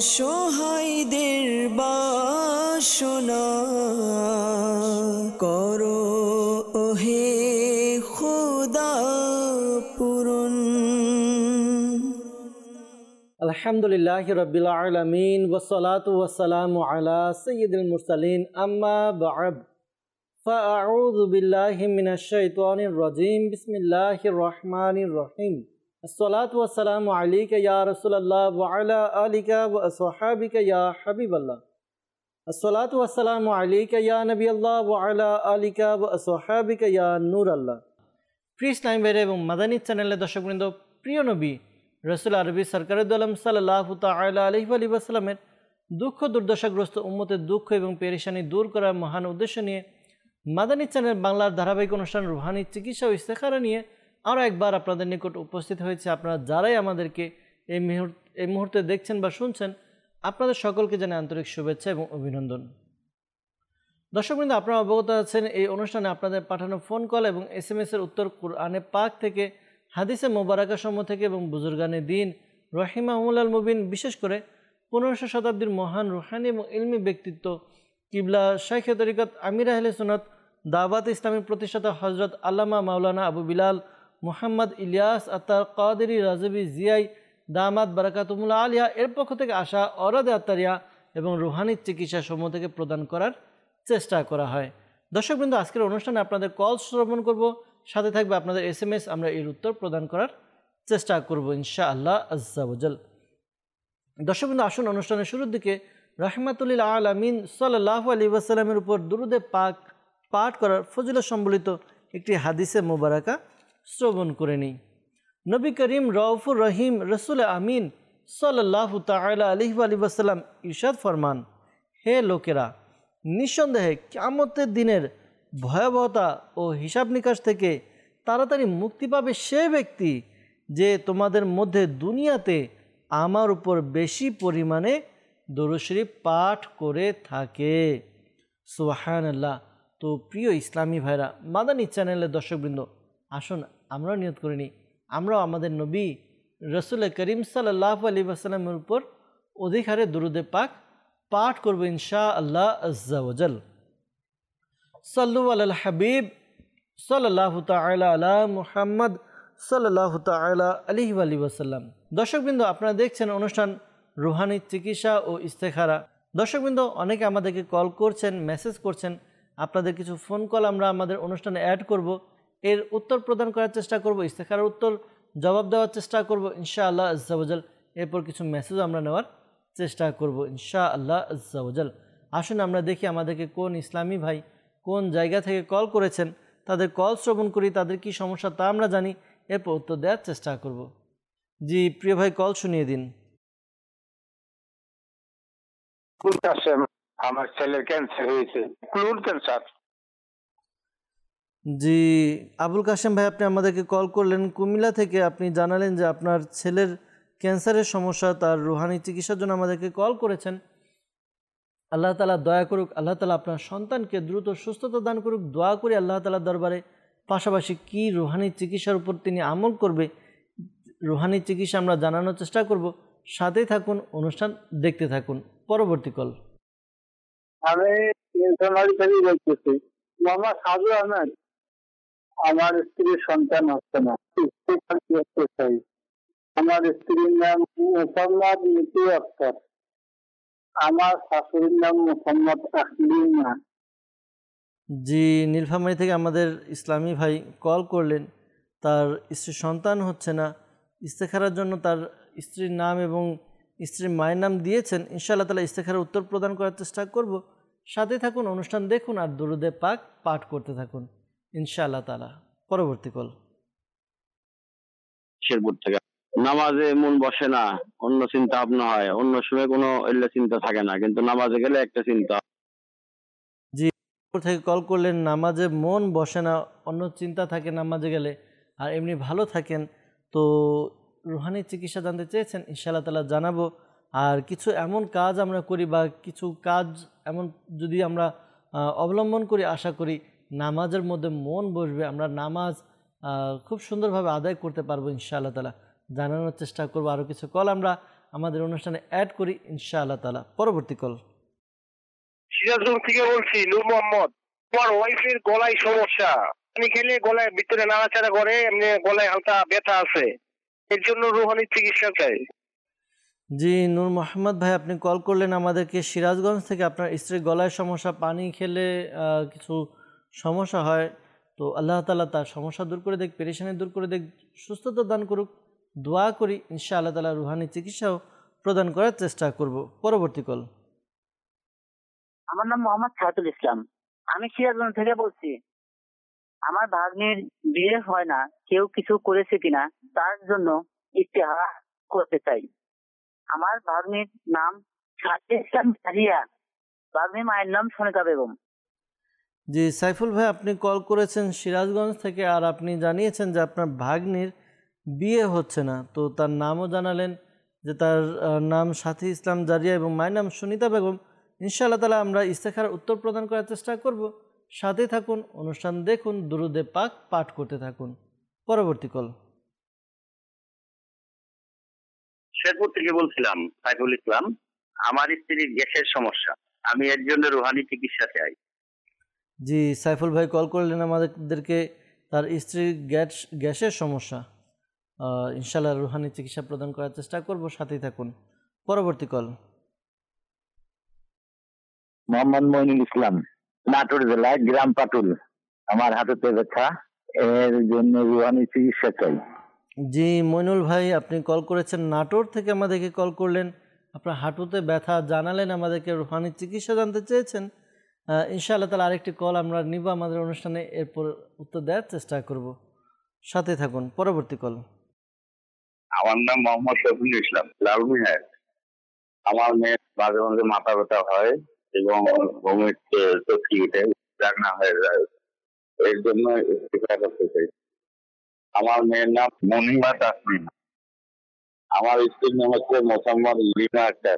অসহায়দের বাসনা করো ওহে খোদা পূরণ। আলহামদুলিল্লাহি রাব্বিল আলামিন ওয়াসসালাতু ওয়াসসালামু আলা সাইয়্যিদিল মুরসালিন আম্মা বা'দ ফাআউযু বিল্লাহি মিনাশ শাইতানির রাজীম বিসমিল্লাহির রহমানির রহিম। আসসালাতু ওয়াসসালামু আলাইকা ইয়া রাসূলুল্লাহ ওয়া আলা আলিকা ওয়া আসহাবিকা ইয়া হাবিবাল্লাহ। আসসালাতু ওয়াসসালামু আলাইকা ইয়া নবিয়াল্লাহ ওয়া আলা আলিকা ওয়া আসহাবিকা ইয়া নূরাল্লাহ। প্রিয় ইসলামী ভাইরা এবং মাদানী চ্যানেলের দর্শকবৃন্দ, প্রিয় নবী রসুল আরবি সরকারে দোলাম সাল্লাল্লাহু তাআলা আলাইহি ওয়া সাল্লামের দুঃখ দুর্দশাগ্রস্ত উম্মতের দুঃখ এবং পেরেশানি দূর করার মহান উদ্দেশ্য নিয়ে মাদানী চ্যানেল বাংলার ধারাবাহিক অনুষ্ঠান রুহানি চিকিৎসা ও ইস্তেখারা নিয়ে আরও একবার আপনাদের নিকট উপস্থিত হয়েছে। আপনারা যারাই আমাদেরকে এই মুহূর্তে দেখছেন বা শুনছেন, আপনাদের সকলকে জানাই আন্তরিক শুভেচ্ছা এবং অভিনন্দন। দর্শকবৃন্দ, আপনারা অবগত আছেন এই অনুষ্ঠানে আপনাদের পাঠানো ফোন কল এবং SMS-এর উত্তর কুরআনে পাক থেকে, হাদিসে মোবারকা সমূহ থেকে এবং বুজুর্গানে দিন রহিমাহুল্লাল মুবিন, বিশেষ করে 15শো শতাব্দীর মহান রুহানি এবং ইলমি ব্যক্তিত্ব কিবলা শাইখে তরিকত আমির আহলে সুন্নাত দাওয়াত ইসলামী প্রতিষ্ঠাতা হজরত আল্লামা মাওলানা আবু বিলাল মুহাম্মদ ইলিয়াস আত্তার কাদেরী রাজবি জিয়াই দামাত বারাকাতুমুল আলিয়া এর পক্ষ থেকে আসা অরাদে আত্তারিয়া এবং রুহানি চিকিৎসা সমূহ থেকে প্রদান করার চেষ্টা করা হয়। দর্শকবৃন্দ, আজকের অনুষ্ঠানে আপনাদের কল শ্রবণ করব, সাথে থাকবে আপনাদের SMS, আমরা এর উত্তর প্রদান করার চেষ্টা করব ইনশাআল্লাহ আজ্জা ওয়াজাল। দর্শকবৃন্দ, আসুন অনুষ্ঠানের শুরুর দিকে রাহমাতুল আলামিন সাল্লাল্লাহু আলাইহি ওয়াসাল্লামের উপর দুরুদে পাক পাঠ করার ফজিলত সম্বলিত একটি হাদিসে মোবারকা শ্রবণ করে নিই। নবী করিম রউফুর রহিম রসুল আমিন সাল্লাল্লাহু তাআলা আলাইহি ওয়াসাল্লাম ইরশাদ ফরমান, হে লোকেরা, নিঃসন্দেহে কিয়ামতের দিনের ভয়াবহতা ও হিসাব নিকাশ থেকে তাড়াতাড়ি মুক্তি পাবে সে ব্যক্তি যে তোমাদের মধ্যে দুনিয়াতে আমার উপর বেশি পরিমাণে দরুদ শরীফ পাঠ করে থাকে। সুবহানাল্লাহ। তো প্রিয় ইসলামী ভাইরা, মাদানী চ্যানেলের দর্শকবৃন্দ, আসুন আমরা নিয়ত করে নিই, আমরাও আমাদের নবী রসুল করিম সাল্লাল্লাহু আলাইহি ওয়াসাল্লামের উপর অধিক হারে দরুদে পাক পাঠ করব ইনশাআল্লাহ আজ্জা ওয়াজাল। সাল্লু আলাল হাবিব সাল্লাল্লাহু তাআলা আলা মুহাম্মদ সাল্লাল্লাহু তাআলা আলাইহি ওয়াসাল্লাম। দর্শকবৃন্দ, আপনারা দেখছেন অনুষ্ঠান রুহানি চিকিৎসা ও ইস্তেখারা। দর্শকবৃন্দ, অনেকে আমাদেরকে কল করছেন, মেসেজ করছেন, আপনাদের কিছু ফোন কল আমরা আমাদের অনুষ্ঠানে অ্যাড করব, এর উত্তর প্রদান করার চেষ্টা করব, ইস্তেখারার উত্তর জবাব দেওয়ার চেষ্টা করব ইনশাআল্লাহ আজ্জা ওয়াজাল। এরপর কিছু মেসেজও আমরা নেওয়ার চেষ্টা করব ইনশাআল্লাহ আজ্জা ওয়াজাল। আসুন আমরা দেখি আমাদেরকে কোন ইসলামী ভাই কোন জায়গা থেকে কল করেছেন, তাদের কল শ্রবণ করি, তাদের কি সমস্যা তা আমরা জানি, এরপর উত্তর দেওয়ার চেষ্টা করব। জি প্রিয় ভাই, কল শুনিয়ে দিন। আমার ছেলের ক্যান্সার হয়েছে, কোলন ক্যান্সার। জি আবুল কাশেম ভাই, আপনি আমাদেরকে কল করলেন কুমিল্লা থেকে, আপনি জানালেন যে আপনার ছেলের ক্যান্সারের সমস্যা, তার রুহানি চিকিৎসার জন্য আমাদেরকে কল করেছেন। আল্লাহ তাআলা দয়া করুক, আল্লাহ তাআলা আপনার সন্তানকে দ্রুত সুস্থতা দান করুক, দোয়া করি আল্লাহ তাআলার দরবারে। পাশাপাশি কি রুহানি চিকিৎসার উপর তিনি আমল করবে, রুহানি চিকিৎসা আমরা জানানোর চেষ্টা করব। সাথেই থাকুন, অনুষ্ঠান দেখতে থাকুন। পরবর্তী কল। আমি ইনফরমালি থেকে বলতেছি, মোহাম্মদ সাজু আহমেদ। আমার স্ত্রীর সন্তান হচ্ছে না, আমার স্ত্রীর নাম মোহাম্মদ মিতু আক্তার, আমার শাশুড়ির নাম মোহাম্মদ তাসলিমা। জি নীলফামারী থেকে আমাদের ইসলামী ভাই কল করলেন, তার স্ত্রীর সন্তান হচ্ছে না, ইস্তেখারার জন্য তার স্ত্রীর নাম এবং স্ত্রীর মায়ের নাম দিয়েছেন। ইনশাআল্লাহ তাআলা ইস্তেখারার উত্তর প্রদান করার চেষ্টা করব। সাথে থাকুন, অনুষ্ঠান দেখুন আর দুরুদে পাক পাঠ করতে থাকুন ইনশাআল্লাহ তাআলা। পরবর্তী কল। শেরপুর থেকে। নামাজে মন বসে না, অন্য চিন্তা ভাবনা হয়, অন্য সময় কোনো চিন্তা থাকে না, কিন্তু নামাজে গেলে একটা চিন্তা। জি থেকে কল করলেন, নামাজে মন বসে না, অন্য চিন্তা থাকে নামাজে গেলে, আর এমনি ভালো থাকেন। তো রুহানি চিকিৎসা জানতে চেয়েছেন, ইনশাআল্লাহ তাআলা জানাবো। আর কিছু এমন কাজ আমরা করি বা কিছু কাজ এমন যদি আমরা অবলম্বন করি, আশা করি নামাজের মধ্যে মন বসবে, আমরা নামাজ খুব সুন্দরভাবে আদায় করতে পারবো ইনশাআল্লাহ তাআলা। জানানোর চেষ্টা করব। আরও কিছু কল আমরা আমাদের অনুষ্ঠানে অ্যাড করি ইনশাআল্লাহ তাআলা। পরবর্তী কল। সিরাজগঞ্জ থেকে বলছি, নূর মোহাম্মদ। আমার ওয়াইফের গলায় সমস্যা, পানি খেলে গলায় ভিতরে নাড়াচাড়া করে, এমনি গলায় হালকা ব্যথা আছে, এর জন্য রুহানি চিকিৎসা চাই। জি নূর মোহাম্মদ ভাই, আপনি কল করলেন আমাদেরকে সিরাজগঞ্জ থেকে। আপনার স্ত্রীর গলায় সমস্যা, পানি খেলে কিছু সমস্যা হয়, তো আল্লাহ তাআলা তার সমস্যা দূর করে দেখ, পেরেশানি দূর করে দেখ, সুস্থতা দান করুক। দোয়া করি ইনশাআল্লাহ তাআলা রুহানি চিকিৎসাও প্রদান করার চেষ্টা করব। পরবর্তী কল। আমার নাম মোহাম্মদ সাইদুল ইসলাম, আমি সিরাজগঞ্জ থেকে বলছি। আমার ভাগ্নির বিয়ে হয় না, কেউ কিছু করেছে কিনা তার জন্য ইস্তেহারা করতে চাই। আমার ভাগ্নির নাম সাইদুল ইসলাম জারিয়া, ভাগ্নির মায়ের নাম সনিকা বেগম। জি সাইফুল ভাই, আপনি কল করেছেন সিরাজগঞ্জ থেকে, আর আপনি জানিয়েছেন যে আপনার ভাগ্নির বিয়ে হচ্ছে না, তো তার নামও জানালেন যে তার নাম সাথী ইসলাম জারিয়া এবং মায়ের নাম সুনিতা বেগম। ইনশাআল্লাহ তাআলা আমরা ইস্তেখারার উত্তর প্রদান করার চেষ্টা করব। সাথে থাকুন, অনুষ্ঠান দেখুন, দুরুদে পাক পাঠ করতে থাকুন। পরবর্তী কল। শেরপুর থেকে বলছিলাম সাইফুল ইসলাম। আমার স্ত্রীর গ্যাসের সমস্যা, আমি এর জন্য রুহানি চিকিৎসা চাই। জি সাইফুল ভাই কল করলেন আমাদেরকে, তার স্ত্রীর গ্যাসের সমস্যা, ইনশাআল্লাহ রুহানি চিকিৎসা প্রদান করার চেষ্টা করব। সাথেই থাকুন। পরবর্তী কল। মোহাম্মদ মইনুল ইসলাম, নাটোর জেলা, গ্রাম পাটুল। আমার হাঁটুতে ব্যথা, এর জন্য রুহানি চিকিৎসা চাই। জি মইনুল ভাই, আপনি কল করেছেন নাটোর থেকে, আমাদেরকে কল করলেন, আপনার হাঁটুতে ব্যথা জানালেন, আমাদেরকে রুহানি চিকিৎসা জানতে চেয়েছেন। ইনশাআল্লাহ তাআলা আরেকটি কল আমরা নিব আমাদের অনুষ্ঠানে, এরপর উত্তর দেওয়ার চেষ্টা করব। সাথে থাকুন। পরবর্তী কল। আমার নাম মোহাম্মদ শফিউল ইসলাম, লালমিহাট। আমার মেয়ের মাঝে মাঝে মাথা ব্যথা হয় এবং বমির চোখি উঠে, রান্না হয়ে যায়, এর জন্য চিকিৎসা করতে চাই। আমার মেয়ের নাম মনিমা তাসমিন, আমার স্ত্রীর নাম হচ্ছে মোসাম্মদ লিনা আক্তার।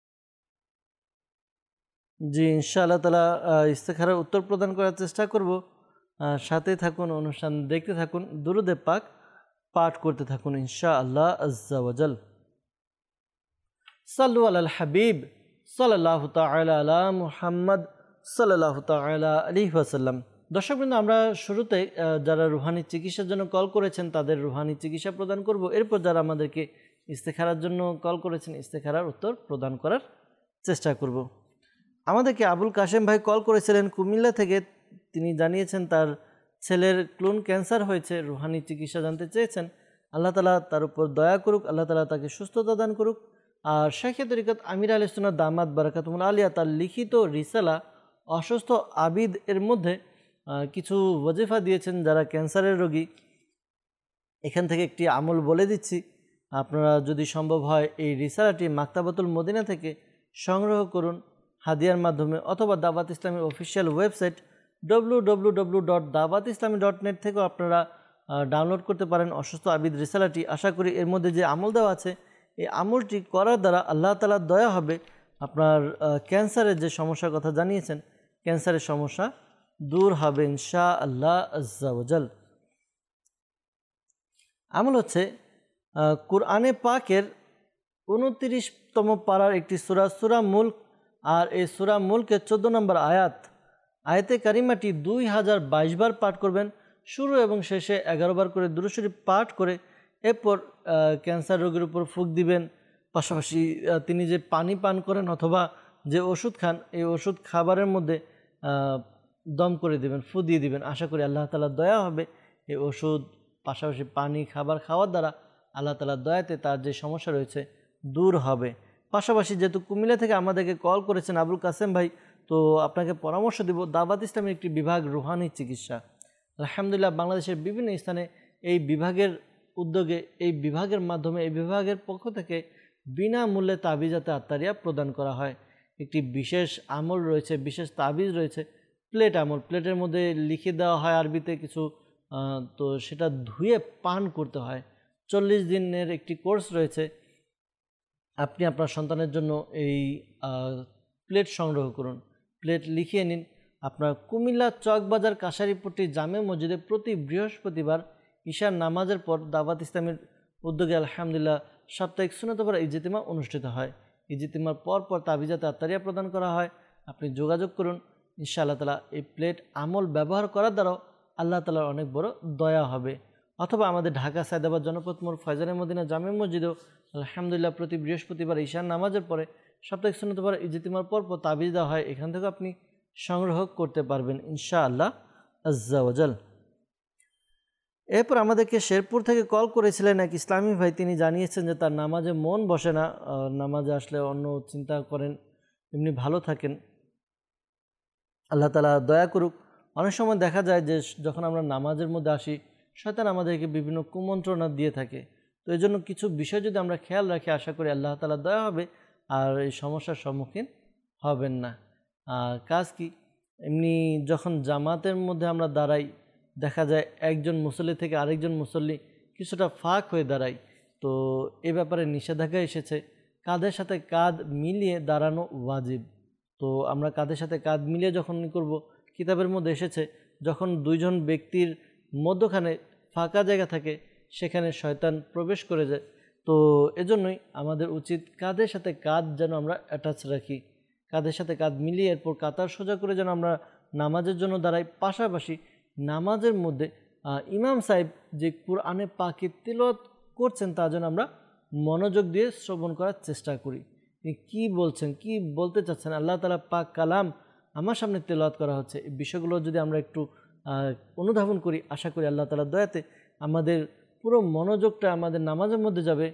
জি ইনশাআল্লাহ তাআলা ইস্তেখারার উত্তর প্রদান করার চেষ্টা করব। সাথে থাকুন, অনুষ্ঠান দেখতে থাকুন, দুরুদে পাক পাঠ করতে থাকুন ইনশাআল্লাহ আজ্জা ওয়াজাল। সাল্লু আলাল হাবিব সাল্লাল্লাহু তাআলা আলা মুহাম্মদ সাল্লাল্লাহু তাআলা আলাইহি ওয়াসাল্লাম। দর্শকবৃন্দ, আমরা শুরুতে যারা রুহানি চিকিৎসার জন্য কল করেছেন তাদের রুহানি চিকিৎসা প্রদান করব। এরপর যারা আমাদেরকে ইস্তেখারার জন্য কল করেছেন ইস্তেখারার উত্তর প্রদান করার চেষ্টা করব। আমাদেরকে আবুল কাশেম ভাই কল করেছিলেন কুমিল্লা থেকে। তিনি জানিয়েছেন তার ছেলের ক্লোন ক্যান্সার হয়েছে, রুহানি চিকিৎসা জানতে চেয়েছেন। আল্লাহ তাআলা তার উপর দয়া করুক, আল্লাহ তাআলা তাকে সুস্থতা দান করুক। আর শাইখে তরিকত আমির আহলে সুন্নাত দামাত বারাকাতুহুল আলিয়া তার লিখিত রিসালা অসুস্থ আবিদ এর মধ্যে কিছু ওয়াজিফা দিয়েছেন যারা ক্যান্সারের রোগী। এখান থেকে একটি আমল বলে দিচ্ছি, আপনারা যদি সম্ভব হয় এই রিসালাটি মাকতাবাতুল মদিনা থেকে সংগ্রহ করুন হাদিয়ার মাধ্যমে, অথবা দাওয়াত ইসলামের অফিসিয়াল ওয়েবসাইট www.dawatislami.net থেকেও আপনারা ডাউনলোড করতে পারেন অসুস্থ আবিদ রিসালাটি। আশা করি এর মধ্যে যে আমল দেওয়া আছে এই আমলটি করার দ্বারা আল্লাহ তাআলার দয়া হবে, আপনার ক্যান্সারের যে সমস্যার কথা জানিয়েছেন ক্যান্সারের সমস্যা দূর হবে ইনশাআল্লাহ আজ্জা ওয়াজাল। আমল হচ্ছে কুরআনে পাকের 29তম পারার একটি সূরা, সূরা মুলক, আর এই সূরা মুলকের 14 নম্বর আয়াতে কারিমাটি 2022 বার পাঠ করবেন। শুরু এবং শেষে 11 বার করে দুরূদ শরীফ পাঠ করে এরপর ক্যান্সার রোগীর উপর ফুঁক দিবেন। পাশাপাশি তিনি যে পানি পান করেন অথবা যে ওষুধ খান এই ওষুধ খাবারের মধ্যে দম করে দিবেন, ফু দিয়ে দিবেন। আশা করি আল্লাহ তাআলার দয়া হবে, এই ওষুধ পাশাপাশি পানি খাবার খাওয়ার দ্বারা আল্লাহ তাআলার দয়াতে তার যে সমস্যা রয়েছে দূর হবে। পাশাপাশি যেহেতু কুমিল্লা থেকে আমাদেরকে কল করেছেন আবুল কাসেম ভাই, তো আপনাকে পরামর্শ দিব দাওয়াত ইসলামের একটি বিভাগ রুহানি চিকিৎসা। আলহামদুলিল্লাহ বাংলাদেশের বিভিন্ন স্থানে এই বিভাগের উদ্যোগে, এই বিভাগের মাধ্যমে, এই বিভাগের পক্ষ থেকে বিনামূল্যে তাবিজাতে আত্মারিয়া প্রদান করা হয়। একটি বিশেষ আমল রয়েছে, বিশেষ তাবিজ রয়েছে, প্লেট আমল। প্লেটের মধ্যে লিখে দেওয়া হয় আরবিতে কিছু, তো সেটা ধুয়ে পান করতে হয়। 40 দিনের একটি কোর্স রয়েছে। আপনি আপনার সন্তানের জন্য এই প্লেট সংগ্রহ করুন, প্লেট লিখিয়ে নিন। আপনার কুমিল্লা চকবাজার কাশারিপট্টি জামে মসজিদে প্রতি বৃহস্পতিবার ঈশার নামাজের পর দাওয়াত ইসলামের উদ্যোগে আলহামদুলিল্লাহ সাপ্তাহিক সুন্নত পড়া ইজতিমা অনুষ্ঠিত হয়। ইজতিমার পর তাবিজাতে আত্মারিয়া প্রদান করা হয়। আপনি যোগাযোগ করুন, ইনশাআল্লাহ তাআলা এই প্লেট আমল ব্যবহার করার দ্বারাও আল্লাহ তাআলার অনেক বড় দয়া হবে। অথবা আমাদের ঢাকা সায়দাবাদ জনপথ মোড় ফয়জানে মদিনা জামে মসজিদেও আলহামদুলিল্লাহ প্রতি বৃহস্পতিবার ঈশার নামাজের পরে সাপ্তাহিক সুন্নত পড়া ইজতিমার পর তাবিজ দেওয়া হয়। এখান থেকে আপনি সংগ্রহ করতে পারবেন ইনশাআল্লাহ আজ্জা ওয়াজাল। এরপর আমাদেরকে শেরপুর থেকে কল করেছিলেন এক ইসলামী ভাই। তিনি জানিয়েছেন যে তার নামাজে মন বসে না, নামাজে আসলে অন্য চিন্তা করেন, এমনি ভালো থাকেন। আল্লাহ তাআলা দয়া করুক। অনেক সময় দেখা যায় যে যখন আমরা নামাজের মধ্যে আসি, শয়তান আমাদেরকে বিভিন্ন কুমন্ত্রণা দিয়ে থাকে। তো এই জন্য কিছু বিষয় যদি আমরা খেয়াল রাখি, আশা করি আল্লাহ তাআলা দয়া হবে আর এই সমস্যার সম্মুখীন হবেন না। কাজ কি, এমনি যখন জামাতের মধ্যে আমরা দাঁড়াই, দেখা যায় একজন মুসল্লি থেকে আরেকজন মুসল্লি কিছুটা ফাঁক হয়ে দাঁড়ায়। তো এ ব্যাপারে নিষেধাজ্ঞা এসেছে কাঁধের সাথে কাঁধ মিলিয়ে দাঁড়ানো ওয়াজিব। তো আমরা কাঁধের সাথে কাঁধ মিলিয়ে যখন করব, কিতাবের মধ্যে এসেছে যখন দুইজন ব্যক্তির মধ্যখানে ফাঁকা জায়গা থাকে সেখানে শয়তান প্রবেশ করে যায়। তো এজন্যই আমাদের উচিত কাঁধের সাথে কাঁধ যেন আমরা অ্যাটাচ রাখি, কাঁধের সাথে কাঁধ মিলিয়ে এরপর কাতার সোজা করে যেন আমরা নামাজের জন্য দাঁড়াই। পাশাপাশি নামাজের মধ্যে ইমাম সাহেব যে কুরআনে পাকে তিলাওয়াত করছেন তা যেন আমরা মনোযোগ দিয়ে শ্রবণ করার চেষ্টা করি। তিনি কী বলছেন, কি বলতে চাচ্ছেন, আল্লাহ তাআলা পাক কালাম আমার সামনে তেলাওয়াত করা হচ্ছে, এই বিষয়গুলো যদি আমরা একটু অনুধাবন করি, আশা করি আল্লাহ তাআলার দয়াতে আমাদের পুরো মনোযোগটা আমাদের নামাজের মধ্যে যাবে।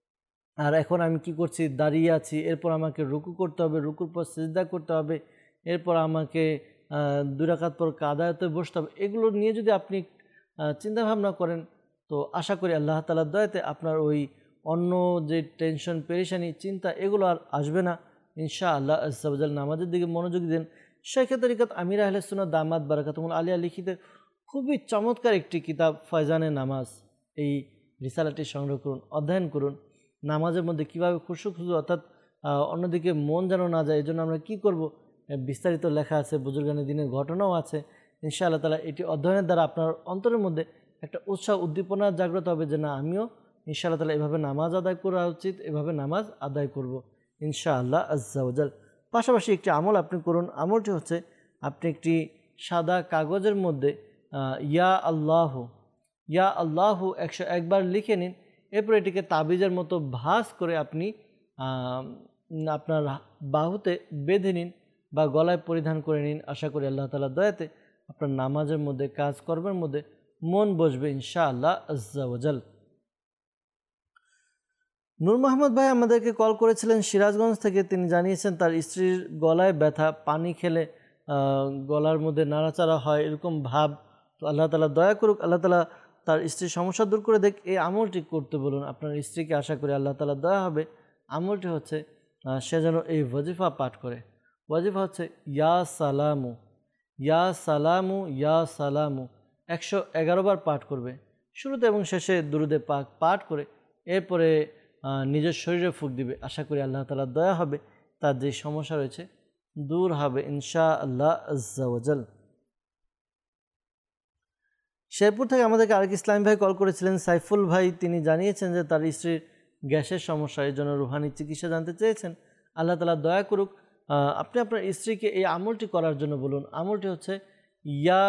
আর এখন আমি কি করছি, দাঁড়িয়ে আছি, এরপর আমাকে রুকু করতে হবে, রুকুর পর সিজদা করতে হবে, এরপর আমাকে 2 রাকাত পর কাদায়তে বসতে হবে, এগুলো নিয়ে যদি আপনি চিন্তাভাবনা করেন তো আশা করি আল্লাহ তাআলার দয়াতে আপনার ওই অন্য যে টেনশন পেরেশানি চিন্তা এগুলো আর আসবে না ইনশাআল্লাহ আজ্জা ওয়াজাল। নামাজের দিকে মনোযোগ দিন। শেখ তরিকত আমির আহলে সুন্নাত দামাত বারাকাতুহুল আলিয়া লিখিত খুবই চমৎকার একটি কিতাব ফয়জানে নামাজ, এই রিসালাটি সংগ্রহ করুন, অধ্যয়ন করুন। নামাজের মধ্যে কীভাবে খুশু অর্থাৎ অন্যদিকে মন যেন না যায়, এই জন্য আমরা কী করব বিস্তারিত লেখা আছে, বুজুর্গানের দিনের ঘটনাও আছে। ইনশাআল্লাহ তাআলা এটি অধ্যয়নের দ্বারা আপনার অন্তরের মধ্যে একটা উৎসাহ উদ্দীপনা জাগ্রত হবে যে না, আমিও ইনশাআল্লাহ তাআলা এভাবে নামাজ আদায় করা উচিত, এভাবে নামাজ আদায় করব ইনশাআল্লাহ আজ্জা ওয়াজাল। পাশাপাশি একটি আমল আপনি করুন। আমলটি হচ্ছে আপনি একটি সাদা কাগজের মধ্যে ইয়া আল্লাহু 101 বার লিখে নিন। এরপর এটিকে তাবিজের মতো ভাঁজ করে আপনি আপনার বাহুতে বেঁধে নিন বা গলায় পরিধান করে নিন। আশা করি আল্লাহ তাআলার দয়াতে আপনার নামাজের মধ্যে কাজকর্মের মধ্যে মন বসবে ইনশাআল্লাহ আজ্জা ওয়াজাল। নূর মোহাম্মদ ভাই আমাদেরকে কল করেছিলেন সিরাজগঞ্জ থেকে। তিনি জানিয়েছেন তার স্ত্রীর গলায় ব্যথা, পানি খেলে গলার মধ্যে নাড়াচাড়া হয়, এরকম ভাব। তো আল্লাহ তাআলা দয়া করুক, আল্লাহ তাআলা তার স্ত্রীর সমস্যা দূর করে দেখ। এই আমলটি করতে বলুন আপনার স্ত্রীকে, আশা করি আল্লাহ তাআলা দয়া হবে। আমলটি হচ্ছে সে যেন এই ওয়াজিফা পাঠ করে। ওয়াজিফা হচ্ছে ইয়া সালামু ইয়া সালামু ইয়া সালামু 111 বার পাঠ করবে। শুরুতে এবং শেষে দুরুদে পাক পাঠ করে এরপরে নিজের শরীরে ফুঁক দিবে। আশা করি আল্লাহ তাআলার দয়া হবে, তার যে সমস্যা রয়েছে দূর হবে ইনশাআল্লাহ আজ্জা ওয়াজাল। শেরপুর থেকে আমাদেরকে আরেক ইসলামী ভাই কল করেছিলেন, সাইফুল ভাই। তিনি জানিয়েছেন যে তার স্ত্রীর গ্যাসের সমস্যা, এই জন্য রুহানি চিকিৎসা জানতে চেয়েছেন। আল্লাহ তাআলা দয়া করুক। আপনি আপনার স্ত্রীকে এই আমলটি করার জন্য বলুন। আমলটি হচ্ছে ইয়া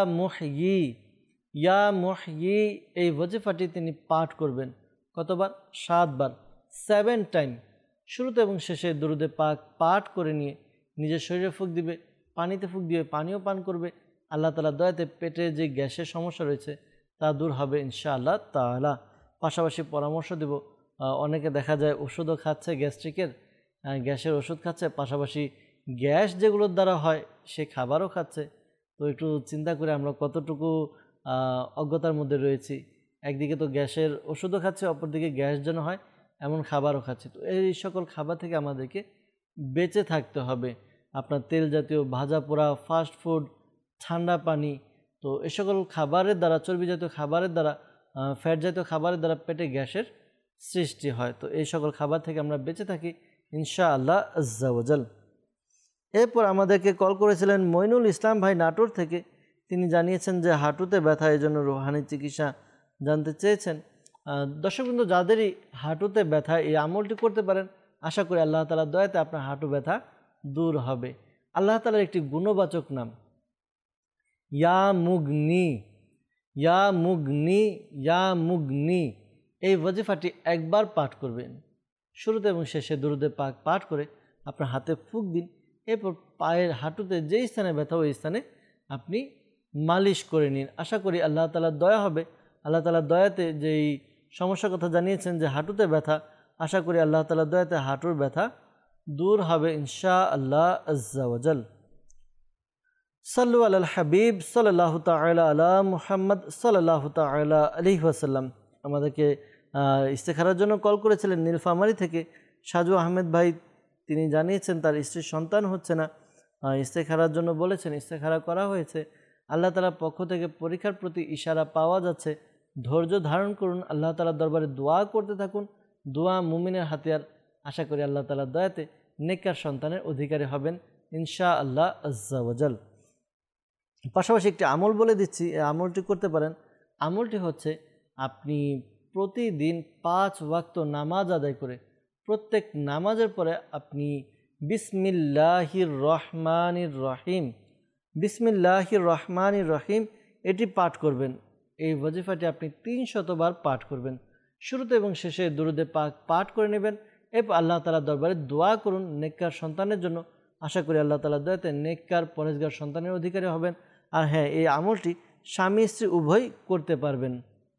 মুহয়ি, এই ওয়াজিফাটি তিনি পাঠ করবেন। কতবার? 7 বার, 7 টাইম। শুরুতে এবং শেষে দুরুদে পাক পাঠ করে নিয়ে নিজের শরীরে ফুঁক দিবে, পানিতে ফুঁক দিবে, পানিও পান করবে। আল্লাহ তাআলার দয়াতে পেটে যে গ্যাসের সমস্যা রয়েছে তা দূর হবে ইনশাআল্লাহ তাআলা। পাশাপাশি পরামর্শ দেব, অনেকে দেখা যায় ওষুধও খাচ্ছে, গ্যাস্ট্রিকের গ্যাসের ওষুধ খাচ্ছে, পাশাপাশি গ্যাস যেগুলোর দ্বারা হয় সে খাবারও খাচ্ছে। তো একটু চিন্তা করে আমরা কতটুকু অজ্ঞতার মধ্যে রয়েছি। একদিকে তো গ্যাসের ওষুধও খাচ্ছে, অপরদিকে গ্যাস যেন হয় এমন খাবারও খাচ্ছে। তো এই সকল খাবার থেকে আমাদেরকে বেঁচে থাকতে হবে। আপনার তেল জাতীয়, ভাজা পোড়া, ফাস্ট ফুড, ঠান্ডা পানি, তো এ সকল খাবারের দ্বারা, চর্বি জাতীয় খাবারের দ্বারা, ফ্যাট জাতীয় খাবারের দ্বারা পেটে গ্যাসের সৃষ্টি হয়। তো এই সকল খাবার থেকে আমরা বেঁচে থাকি ইনশাআল্লাহ আজ্জা ওয়াজাল। এরপর আমাদেরকে কল করেছিলেন মইনুল ইসলাম ভাই নাটোর থেকে। তিনি জানিয়েছেন যে হাঁটুতে ব্যথা, এই জন্য রুহানি চিকিৎসা জানতে চেয়েছেন। দর্শকবৃন্দ, যাদেরই হাঁটুতে ব্যথা এই আমলটি করতে পারেন, আশা করি আল্লাহ তাআলার দয়াতে আপনার হাঁটু ব্যথা দূর হবে। আল্লাহ তাআলার একটি গুণবাচক নাম ইয়া মুগনি, ইয়া মুগনি, ইয়া মুগনি। এই ওয়াজিফাটি একবার পাঠ করবেন, শুরুতে এবং শেষে দুরূদে পাক পাঠ করে আপনার হাতে ফুঁক দিন। এরপর পায়ের হাঁটুতে যেই স্থানে ব্যথা ওই স্থানে আপনি মালিশ করে নিন। আশা করি আল্লাহ তাআলার দয়া হবে। আল্লাহ তাআলার দয়াতে যেই সমস্যার কথা জানিয়েছেন যে হাঁটুতে ব্যথা, আশা করি আল্লাহ তাআলার দয়াতে হাঁটুর ব্যথা দূর হবে ইনশাআল্লাহ আজ্জা ওয়া জাল। সাল্লু আলাল হাবিব সাল্লাল্লাহু তাআলা আলা মুহাম্মদ সাল্লাল্লাহু তাআলা আলাইহি ওয়াসাল্লাম। আমাদেরকে ইস্তেখারার জন্য কল করেছিলেন নীলফামারী থেকে সাজু আহমেদ ভাই। তিনি জানিয়েছেন তার স্ত্রীর সন্তান হচ্ছে না, ইস্তেখারার জন্য বলেছেন। ইস্তেখারা করা হয়েছে, আল্লাহ তাআলার পক্ষ থেকে পরীক্ষার প্রতি ইশারা পাওয়া যাচ্ছে। ধৈর্য ধারণ করুন, আল্লাহ তাআলার দরবারে দোয়া করতে থাকুন। দোয়া মুমিনের হাতিয়ার। আশা করি আল্লাহ তাআলার দয়াতে নেককার সন্তানের অধিকারী হবেন ইনশাআল্লাহ আজ্জা ওয়া জাল। পাশাপাশি একটি আমল বলে দিচ্ছি, এই আমলটি করতে পারেন। আমলটি হচ্ছে আপনি প্রতিদিন 5 ওয়াক্ত নামাজ আদায় করে প্রত্যেক নামাজের পরে আপনি বিসমিল্লাহির রহমানির রহিম, বিসমিল্লাহির রহমানির রহিম এটি পাঠ করবেন। এই ওয়াজিফাটি আপনি 300 বার পাঠ করবেন। শুরুতে এবং শেষে দুরূদে পাক পাঠ করে নেবেন। এরপর আল্লাহ তাআলার দরবারে দোয়া করুন নেককার সন্তানের জন্য। আশা করি আল্লাহ তাআলার দয়াতে নেককার পরেজগার সন্তানের অধিকারী হবেন। আর হ্যাঁ, এই আমলটি স্বামী স্ত্রী উভয় করতে পারবেন।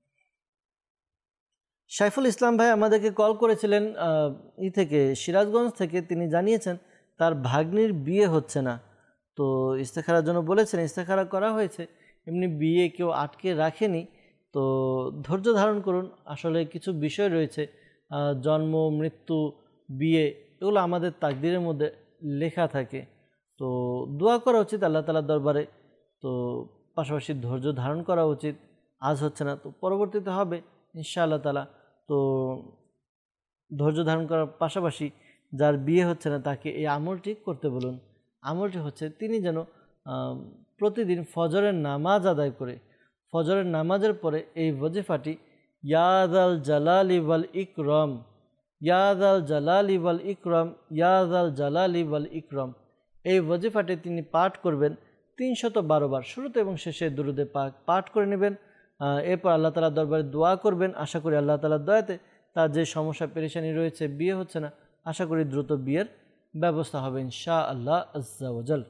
সাইফুল ইসলাম ভাই আমাদেরকে কল করেছিলেন সিরাজগঞ্জ থেকে। তিনি জানিয়েছেন তার ভাগ্নির বিয়ে হচ্ছে না, তো ইস্তেখারার জন্য বলেছেন। ইস্তেখারা করা হয়েছে, এমনি বিয়ে কেউ আটকে রাখেনি। তো ধৈর্য ধারণ করুন। আসলে কিছু বিষয় রয়েছে, জন্ম, মৃত্যু, বিয়ে, এগুলো আমাদের তাকদীরের মধ্যে লেখা থাকে। তো দোয়া করা উচিত আল্লাহ তাআলার দরবারে। তো পাশাপাশি ধৈর্য ধারণ করা উচিত। আজ হচ্ছে না তো পরবর্তীতে হবে ইনশাআল্লাহ তাআলা। তো ধৈর্য ধারণ করার পাশাপাশি যার বিয়ে হচ্ছে না তাকে এই আমলটি করতে বলুন। আমলটি হচ্ছে তিনি যেন প্রতিদিন ফজরের নামাজ আদায় করে ফজরের নামাজের পরে এই ওয়াজিফাটি ইয়াদাল জালালি ওয়াল ইকরাম, ইয়াদাল জালালি ওয়াল ইকরাম, ইয়াদাল জালালি ওয়াল ইকরাম, এই ওয়াজিফাটি তিনি পাঠ করবেন 312 বার। শুরুতে এবং শেষে দুরূদে পাক পাঠ করে নেবেন। এরপর আল্লাহ তাআলার দরবারে দোয়া করবেন। আশা করি আল্লাহ তাআলার দয়াতে তার যে সমস্যা পেরেশানি রয়েছে, বিয়ে হচ্ছে না, আশা করি দ্রুত বিয়ের ব্যবস্থা হবে ইনশাআল্লাহ আজ্জা ওয়া জাল।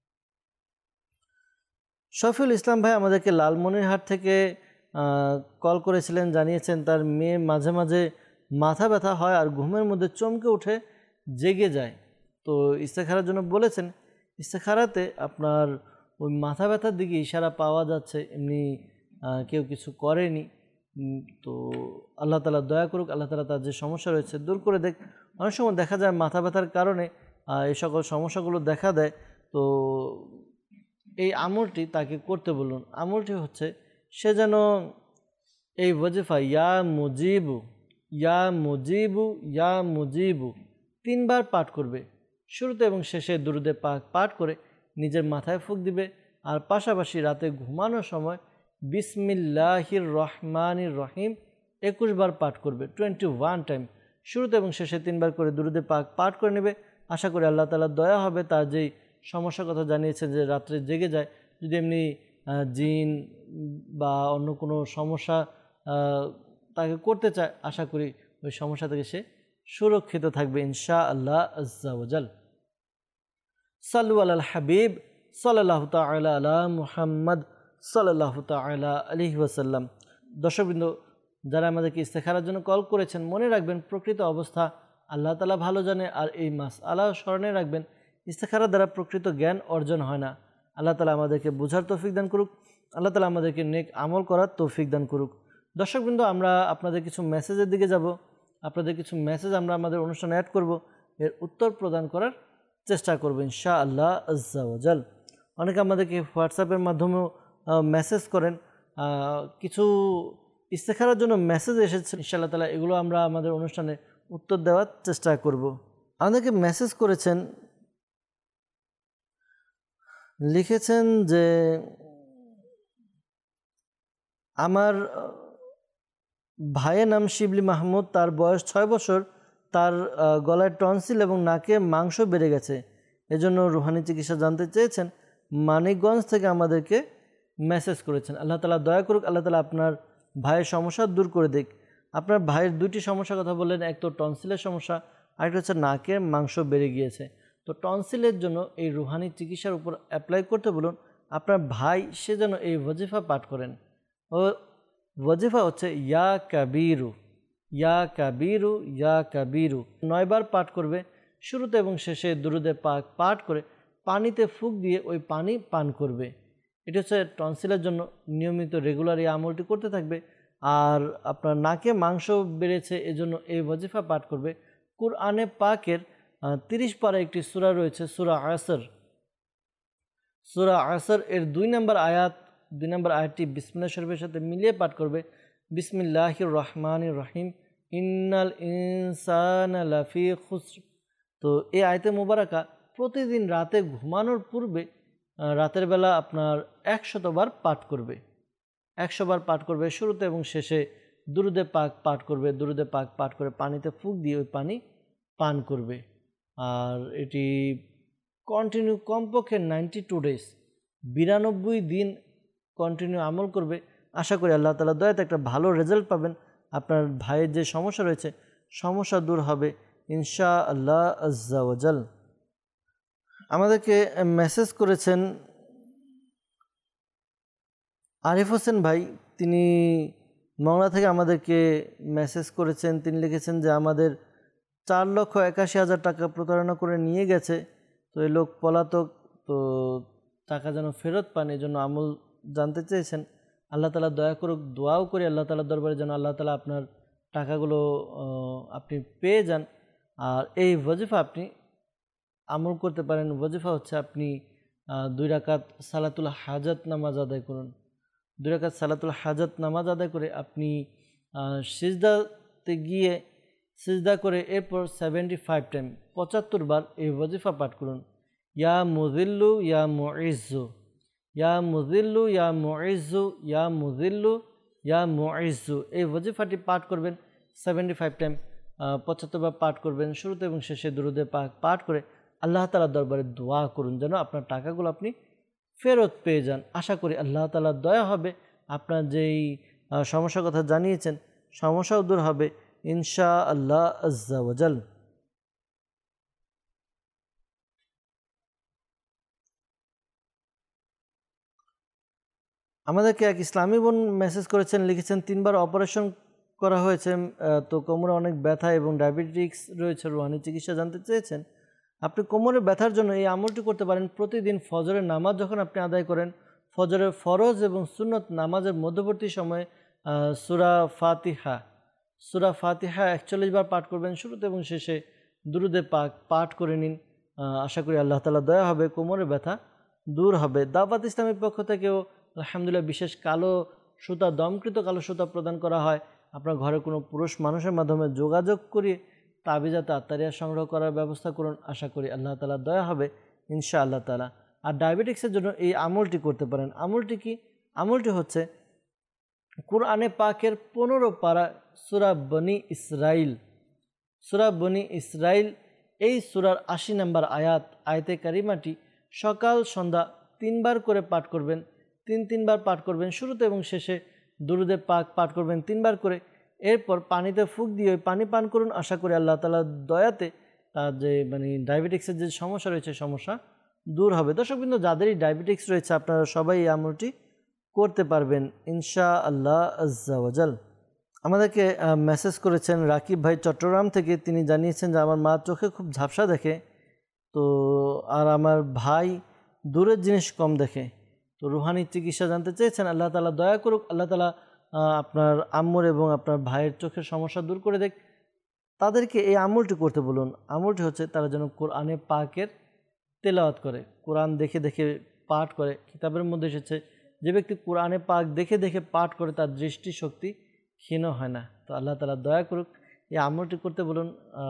শফিউল ইসলাম ভাই আমাদেরকে লালমনিরহাট থেকে কল করেছিলেন। জানিয়েছেন তার মেয়ে মাঝে মাঝে মাথা ব্যথা হয় আর ঘুমের মধ্যে চমকে উঠে জেগে যায়। তো ইস্তেখারার জন্য বলেছেন। ইস্তেখারাতে আপনার ওই মাথা ব্যথার দিকে ইশারা পাওয়া যাচ্ছে, এমনি কেউ কিছু করেনি। তো আল্লাহ তাআলা দয়া করুক, আল্লাহ তাআলা তার যে সমস্যা রয়েছে দূর করে দেখ। অনেক সময় দেখা যায় মাথা ব্যথার কারণে এই সকল সমস্যাগুলো দেখা দেয়। তো এই আমলটি তাকে করতে বলুন। আমলটি হচ্ছে সে যেন এই ওয়াজিফা ইয়া মুজিবু, ইয়া মুজিবু, ইয়া মুজিবু 3 বার পাঠ করবে। শুরুতে এবং শেষে দুরূদে পাক পাঠ করে নিজের মাথায় ফুঁক দিবে। আর পাশাপাশি রাতে ঘুমানোর সময় বিসমিল্লাহির রহমানির রহিম 21 বার পাঠ করবে, 21 টাইম। শুরুতে এবং শেষে 3 বার করে দুরূদে পাক পাঠ করে নেবে। আশা করি আল্লাহ তাআলার দয়া হবে। তার যেই সমস্যার কথা জানিয়েছেন যে রাত্রে জেগে যায়, যদি এমনি জিন বা অন্য কোনো সমস্যা তাকে করতে চায়, আশা করি ওই সমস্যা থেকে সে সুরক্ষিত থাকবে ইনশাআল্লাহ আজ্জা ওয়া জাল। সাল্লু আলাল হাবিব সাল্লাল্লাহু তাআলা আলা মুহাম্মদ সাল্লাল্লাহু তাআলা আলাইহি ওয়াসাল্লাম। দর্শকবৃন্দ, যারা আমাদেরকে ইস্তেখারার জন্য কল করেছেন, মনে রাখবেন প্রকৃত অবস্থা আল্লাহ তাআলা ভালো জানে। আর এই মাসআলা স্মরণে রাখবেন, ইস্তেখারার দ্বারা প্রকৃত জ্ঞান অর্জন হয় না। আল্লাহ তাআলা আমাদেরকে বোঝার তৌফিক দান করুক। আল্লাহ তাআলা আমাদেরকে নেক আমল করার তৌফিক দান করুক। দর্শকবৃন্দ, আমরা আপনাদের কিছু মেসেজের দিকে যাব। আপনাদের কিছু মেসেজ আমরা আমাদের অনুষ্ঠানে অ্যাড করব, এর উত্তর প্রদান করার চেষ্টা করব ইনশাআল্লাহ আজ্জা ওয়া জাল। অনেকে আমাদেরকে হোয়াটসঅ্যাপের মাধ্যমেও মেসেজ করেন। কিছু ইস্তেখারার জন্য মেসেজ এসেছে, ইনশাআল্লাহ তাআলা এগুলো আমরা আমাদের অনুষ্ঠানে উত্তর দেওয়ার চেষ্টা করব। আমাদেরকে মেসেজ করেছেন, লিখেছেন যে আমার ভাইয়ের নাম শিবলি মাহমুদ, তার বয়স 6 বছর, তার গলায় টনসিল এবং নাকে মাংস বেড়ে গেছে, এজন্য রুহানি চিকিৎসা জানতে চেয়েছেন। মানিকগঞ্জ থেকে আমাদেরকে মেসেজ করেছেন। আল্লাহ তাআলা দয়া করুক, আল্লাহ তাআলা আপনার ভাইয়ের সমস্যা দূর করে দিক। আপনার ভাইয়ের দুইটি সমস্যার কথা বললেন, এক তো টনসিলের সমস্যা, আরেকটা হচ্ছে নাকের মাংস বেড়ে গিয়েছে। তো টনসিলের জন্য এই রুহানি চিকিৎসার উপর অ্যাপ্লাই করতে বলুন। আপনার ভাই সে যেন এই ওয়াজিফা পাঠ করেন। ও ওয়াজিফা হচ্ছে ইয়া কাবীরু, ইয়া কাবীরু, ইয়া কাবীরু 9 বার পাঠ করবে। শুরুতে এবং শেষে দুরুদে পাক পাঠ করে পানিতে ফুঁক দিয়ে ওই পানি পান করবে। এটা হচ্ছে টনসিলের জন্য নিয়মিত রেগুলার এই আমলটি করতে থাকবে। আর আপনার নাকে মাংস বেড়েছে, এজন্য এই ওয়াজিফা পাঠ করবে। কুরআনে পাকের 30 পারা একটি সূরা রয়েছে, সূরা আসর। সূরা আসর এর 2 নম্বর আয়াতটি বিসমিল্লাহ শরীফের সাথে মিলিয়ে পাঠ করবে। বিসমিল্লাহির রহমানির রহিম, ইন্নাল ইনসানা লাফি খুসর। তো এই আয়াতে মুবারাকা প্রতিদিন রাতে ঘুমানোর পূর্বে রাতের বেলা আপনার 100 বার পাঠ করবে। 100 বার পাঠ করবে। শুরুতে এবং শেষে দুরুদে পাক পাঠ করবে। দুরুদে পাক পাঠ করে পানিতে ফুঁক দিয়ে ওই পানি পান করবে। আর এটি কন্টিনিউ কমপক্ষে 92 ডেজ, 92 দিন কন্টিনিউ আমল করবে। আশা করি আল্লাহ তাআলা দয়াতে একটা ভালো রেজাল্ট পাবেন। আপনার ভাইয়ের যে সমস্যা রয়েছে সমস্যা দূর হবে ইনশাআল্লাহ আজ্জা ওয়াজাল। আমাদেরকে মেসেজ করেছেন আরিফ হোসেন ভাই, তিনি মংলা থেকে আমাদেরকে মেসেজ করেছেন। তিনি লিখেছেন যে আমাদের 4,81,000 টাকা প্রতারণা করে নিয়ে গেছে। তো এই লোক পলাতক, তো টাকা যেন ফেরত পান এই জন্য আমল জানতে চেয়েছেন। আল্লাহ তাআলা দয়া করুক, দোয়াও করি আল্লাহ তাআলার দরবারে যেন আল্লাহ তাআলা আপনার টাকাগুলো আপনি পেয়ে যান। আর এই ওয়াজিফা আপনি আমল করতে পারেন। ওয়াজিফা হচ্ছে আপনি 2 রাকাত সালাতুল হাজাত নামাজ আদায় করুন। 2 রাকাত সালাতুল হাজাত নামাজ আদায় করে আপনি সিজদাতে গিয়ে সিজদা করে এরপর 75 টাইম 75 বার এই ওয়াজিফা পাঠ করুন। ইয়া মুযিল্লু ইয়া মুইজ্জু, ইয়া মুযিল্লু ইয়া মুইজ্জু, ইয়া মুযিল্লু ইয়া মুইজ্জু, এই ওয়াজিফাটি পাঠ করবেন 75 টাইম 75 বার পাঠ করবেন। শুরুতে এবং শেষে দুরুদে পাক পাঠ করে আল্লাহ তাআলার দরবারে দোয়া করুন যেন আপনার টাকাগুলো আপনি ফেরত পেয়ে যান। আশা করি আল্লাহ তাআলার দয়া হবে, আপনার যেই সমস্যার কথা জানিয়েছেন সমস্যাও দূর হবে ইনশাআল্লাহ আজ্জা ওয়াজাল। আমাদেরকে এক ইসলামী বোন মেসেজ করেছেন, লিখেছেন 3 বার অপারেশন করা হয়েছে, তো কোমরে অনেক ব্যথা এবং ডায়াবেটিক্স রয়েছে, রুহানি চিকিৎসা জানতে চেয়েছেন। আপনি কোমরে ব্যথার জন্য এই আমলটি করতে পারেন। প্রতিদিন ফজরের নামাজ যখন আপনি আদায় করেন, ফজরের ফরজ এবং সুন্নত নামাজের মধ্যবর্তী সময়ে সূরা ফাতিহা 41 বার পাঠ করবেন। শুরুতে এবং শেষে দুরুদে পাক পাঠ করে নিন। আশা করি আল্লাহ তাআলা দয়া হবে, কোমরে ব্যথা দূর হবে। দাওয়াত ইসলামের পক্ষ থেকেও আলহামদুলিল্লাহ বিশেষ কালো সুতা, দমকৃত কালো সুতা প্রদান করা হয়। আপনার ঘরে কোনো পুরুষ মানুষের মাধ্যমে যোগাযোগ করে তাবিজাতে আত্মারিয়া সংগ্রহ করার ব্যবস্থা করুন। আশা করি আল্লাহ তাআলা দয়া হবে ইনশাআল্লাহ তাআলা। আর ডায়াবেটিক্সের জন্য এই আমলটি করতে পারেন। আমলটি কি? আমলটি হচ্ছে কুরআনে পাকের 15 পারা সূরা বনি ইসরাইল, সূরা বনি ইসরাইল, এই সূরার 80 নম্বর আয়াতে কারিমাটি সকাল সন্ধ্যা 3 বার করে পাঠ করবেন। 3 বার পাঠ করবেন। শুরুতে এবং শেষে দুরুদে পাক পাঠ করবেন 3 বার করে। এরপর পানিতে ফুঁক দিয়ে ওই পানি পান করুন। আশা করি আল্লাহ তাআলার দয়াতে তার যে ডায়াবেটিক্সের যে সমস্যা রয়েছে সমস্যা দূর হবে। দর্শকবৃন্দ, যাদেরই ডায়াবেটিক্স রয়েছে আপনারা সবাই এই আমলটি করতে পারবেন ইনশাআল্লাহ আজ্জা ওয়াজাল। আমাদেরকে মেসেজ করেছেন রাকিব ভাই চট্টগ্রাম থেকে। তিনি জানিয়েছেন যে আমার মা চোখে খুব ঝাপসা দেখে, তো আর আমার ভাই দূরের জিনিস কম দেখে, তো রুহানি চিকিৎসা জানতে চেয়েছেন। আল্লাহ তাআলা দয়া করুক, আল্লাহ তাআলা আপনার আম্মুর এবং আপনার ভাইয়ের চোখের সমস্যা দূর করে দেখ। তাদেরকে এই আমলটি করতে বলুন। আমলটি হচ্ছে তারা যেন কোরআনে পাকের তেলাওয়াত করে, কোরআন দেখে দেখে পাঠ করে। কিতাবের মধ্যে এসেছে যে ব্যক্তি কোরআনে পাক দেখে দেখে পাঠ করে তার দৃষ্টিশক্তি ক্ষীণ হয় না। তো আল্লাহ তাআলা দয়া করুক, এই আমলটি করতে বলুন।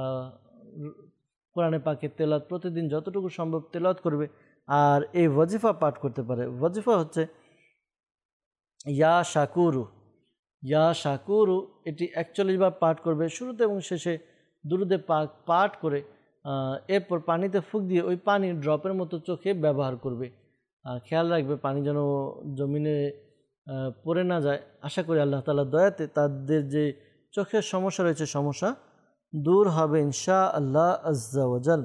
কোরআনে পাকের তেলাওয়াত প্রতিদিন যতটুকু সম্ভব তেলাওয়াত করবে। আর এই ওয়াজিফা পাঠ করতে পারে। ওয়াজিফা হচ্ছে ইয়া শাকুরু, ইয়া শাকুরু এটি 41 বার পাঠ করবে শুরুতে এবং শেষে দুরুদে পাক পাঠ করে এরপর পানিতে ফুঁক দিয়ে ওই পানি ড্রপের মতো চোখে ব্যবহার করবে। খেয়াল রাখবে পানি যেন জমিনে পড়ে না যায়। আশা করি আল্লাহ তাআলার দয়াতে তাদের যে চোখের সমস্যা রয়েছে সমস্যা দূর হবে ইনশাআল্লাহ আজ্জা ওয়া জাল।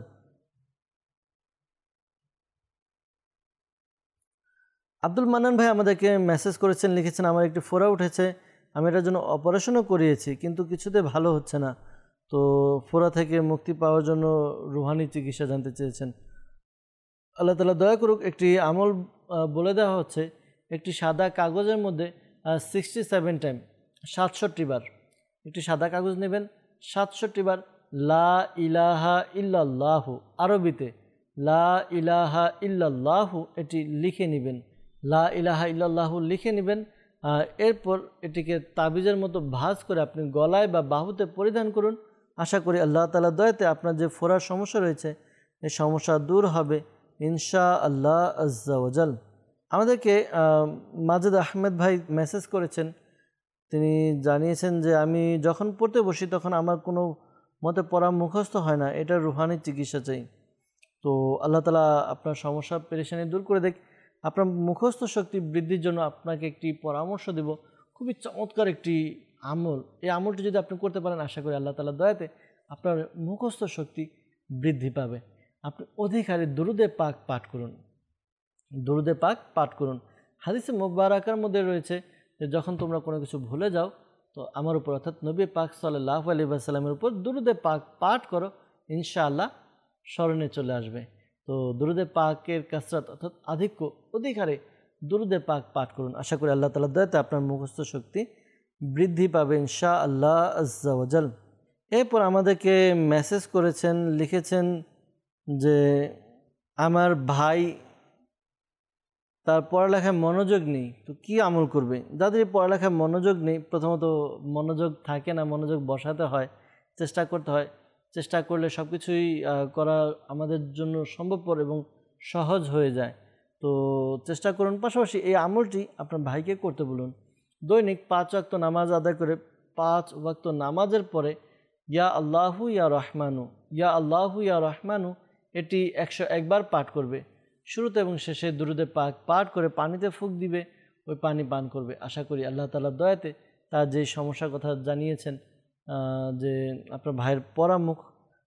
আব্দুল মান্নান ভাই আমাদেরকে মেসেজ করেছেন, লিখেছেন আমার একটি ফোড়া উঠেছে, আমি এটার জন্য অপারেশনও করিয়েছি কিন্তু কিছুতে ভালো হচ্ছে না। তো ফোড়া থেকে মুক্তি পাওয়ার জন্য রুহানি চিকিৎসা জানতে চেয়েছেন। আল্লাহ তাআলা দয়া করুক। একটি আমল বলে দেওয়া হচ্ছে, একটি সাদা কাগজের মধ্যে 67 টাইম 67 বার একটি সাদা কাগজ নেবেন, 67 বার লা ইলাহা ইল্লাল্লাহু, আরবিতে লা ইলাহা ইল্লাল্লাহু এটি লিখে নেবেন, লা ইলাহা ইল্লাল্লাহু লিখে নেবেন। এরপর এটিকে তাবিজের মতো ভাঁজ করে আপনি গলায় বা বাহুতে পরিধান করুন। আশা করি আল্লাহ তাআলার দয়াতে আপনার যে ফোড়ার সমস্যা রয়েছে এই সমস্যা দূর হবে ইনশাআল্লাহ আজ্জা ওয়া জাল। আমাদেরকে মাজেদ আহমেদ ভাই মেসেজ করেছেন, তিনি জানিয়েছেন যে আমি যখন পড়তে বসি তখন আমার কোনো মতে পড়া মুখস্থ হয় না, এটা রুহানি চিকিৎসা চাই। তো আল্লাহ তাআলা আপনার সমস্যা পেরেশানি দূর করে দেখ। আপনার মুখস্থ শক্তি বৃদ্ধির জন্য আপনাকে একটি পরামর্শ দেব, খুবই চমৎকার একটি আমল। এই আমলটি যদি আপনি করতে পারেন আশা করি আল্লাহ তাআলার দয়াতে আপনার মুখস্থ শক্তি বৃদ্ধি পাবে। আপনি অধিকারী দুরুদে পাক পাঠ করুন, দুরুদে পাক পাঠ করুন। হাদিসে মুবারাকার মধ্যে রয়েছে যে যখন তোমরা কোনো কিছু ভুলে যাও তো আমার উপর অর্থাৎ নবী পাক সাল্লাল্লাহু আলাইহি ওয়াসাল্লামের উপর দুরুদে পাক পাঠ করো, ইনশাআল্লাহ স্মরণে চলে আসবে। তো দুরুদে পাকের কাসরাত অর্থাৎ আধিক্য অধিকারে দুরুদে পাক পাঠ করুন। আশা করি আল্লাহ তাআলার দয়াতে আপনার মুখস্থ শক্তি বৃদ্ধি পাবে ইনশাআল্লাহ আজ্জা ওয়া জাল। এরপর আমাদেরকে মেসেজ করেছেন, লিখেছেন যে আমার ভাই তার পড়ালেখায় মনোযোগ নেই, তো কি আমল করবে? যাদের পড়ালেখায় মনোযোগ নেই, প্রথমত মনোযোগ থাকে না, মনোযোগ বসাতে হয়, চেষ্টা করতে হয়। চেষ্টা করলে সব কিছুই করা আমাদের জন্য সম্ভবপর এবং সহজ হয়ে যায়। তো চেষ্টা করুন। পাশাপাশি এই আমলটি আপনার ভাইকে করতে বলুন। দৈনিক 5 ওয়াক্ত নামাজ আদায় করে 5 ওয়াক্ত নামাজের পরে ইয়া আল্লাহু ইয়া রহমানু, ইয়া আল্লাহু ইয়া রহমানু এটি 101 বার পাঠ করবে। শুরুতে এবং শেষে দুরুদে পাক পাঠ করে পানিতে ফুঁক দিবে, ওই পানি পান করবে। আশা করি আল্লাহ তাআলার দয়াতে তার যে সমস্যার কথা জানিয়েছেন যে আপনার ভাইয়ের পরামুখ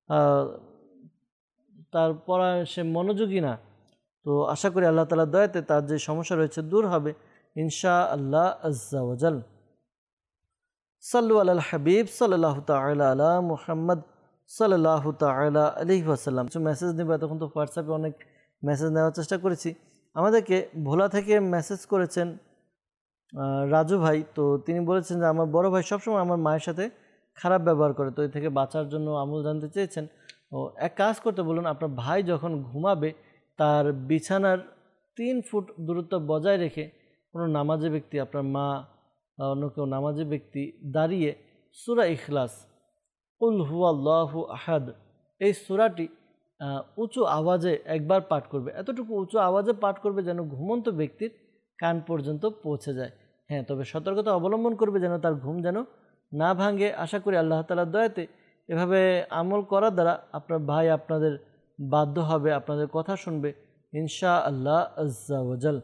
তার পড়া সে মনোযোগী না, তো আশা করি আল্লাহ তাআলার দয়াতে তার যে সমস্যা রয়েছে দূর হবে ইনশাআল্লাহ আজ্জা ওয়া জাল। সাল্লু আলাল হাবিব সাল্লাল্লাহু তাআলা আলা মুহাম্মদ সাল্লাল্লাহু তাআলা আলাইহি ওয়াসাল্লাম। কিছু মেসেজ নেব, তখন তো হোয়াটসঅ্যাপে অনেক মেসেজ নেওয়ার চেষ্টা করেছি। আমাদেরকে ভোলা থেকে মেসেজ করেছেন রাজু ভাই। তো তিনি বলেছেন যে আমার বড় ভাই সবসময় আমার মায়ের সাথে খারাপ ব্যবহার করে, তো এই থেকে বাঁচার জন্য আমল জানতে চেয়েছেন। ও এক কাজ করতে বলুন, আপনার ভাই যখন ঘুমাবে তার বিছানার 3 ফুট দূরত্ব বজায় রেখে কোনো নামাজি ব্যক্তি, আপনার মা বা অন্য কেউ নামাজি ব্যক্তি দাঁড়িয়ে সূরা ইখলাস কুল হুয়াল্লাহু আহাদ এই সূরাটি উঁচু আওয়াজে একবার পাঠ করবে। এতটুকু উঁচু আওয়াজে পাঠ করবে যেন ঘুমন্ত ব্যক্তির কান পর্যন্ত পৌঁছে যায়। হ্যাঁ, তবে সতর্কতা অবলম্বন করবে যেন তার ঘুম যেন না ভাঙে। আশা করি আল্লাহ তাআলার দয়াতে এভাবে আমল করার দ্বারা আপনার ভাই আপনাদের বাধ্য হবে, আপনাদের কথা শুনবে ইনশাআল্লাহ আজ্জা ওয়া জাল।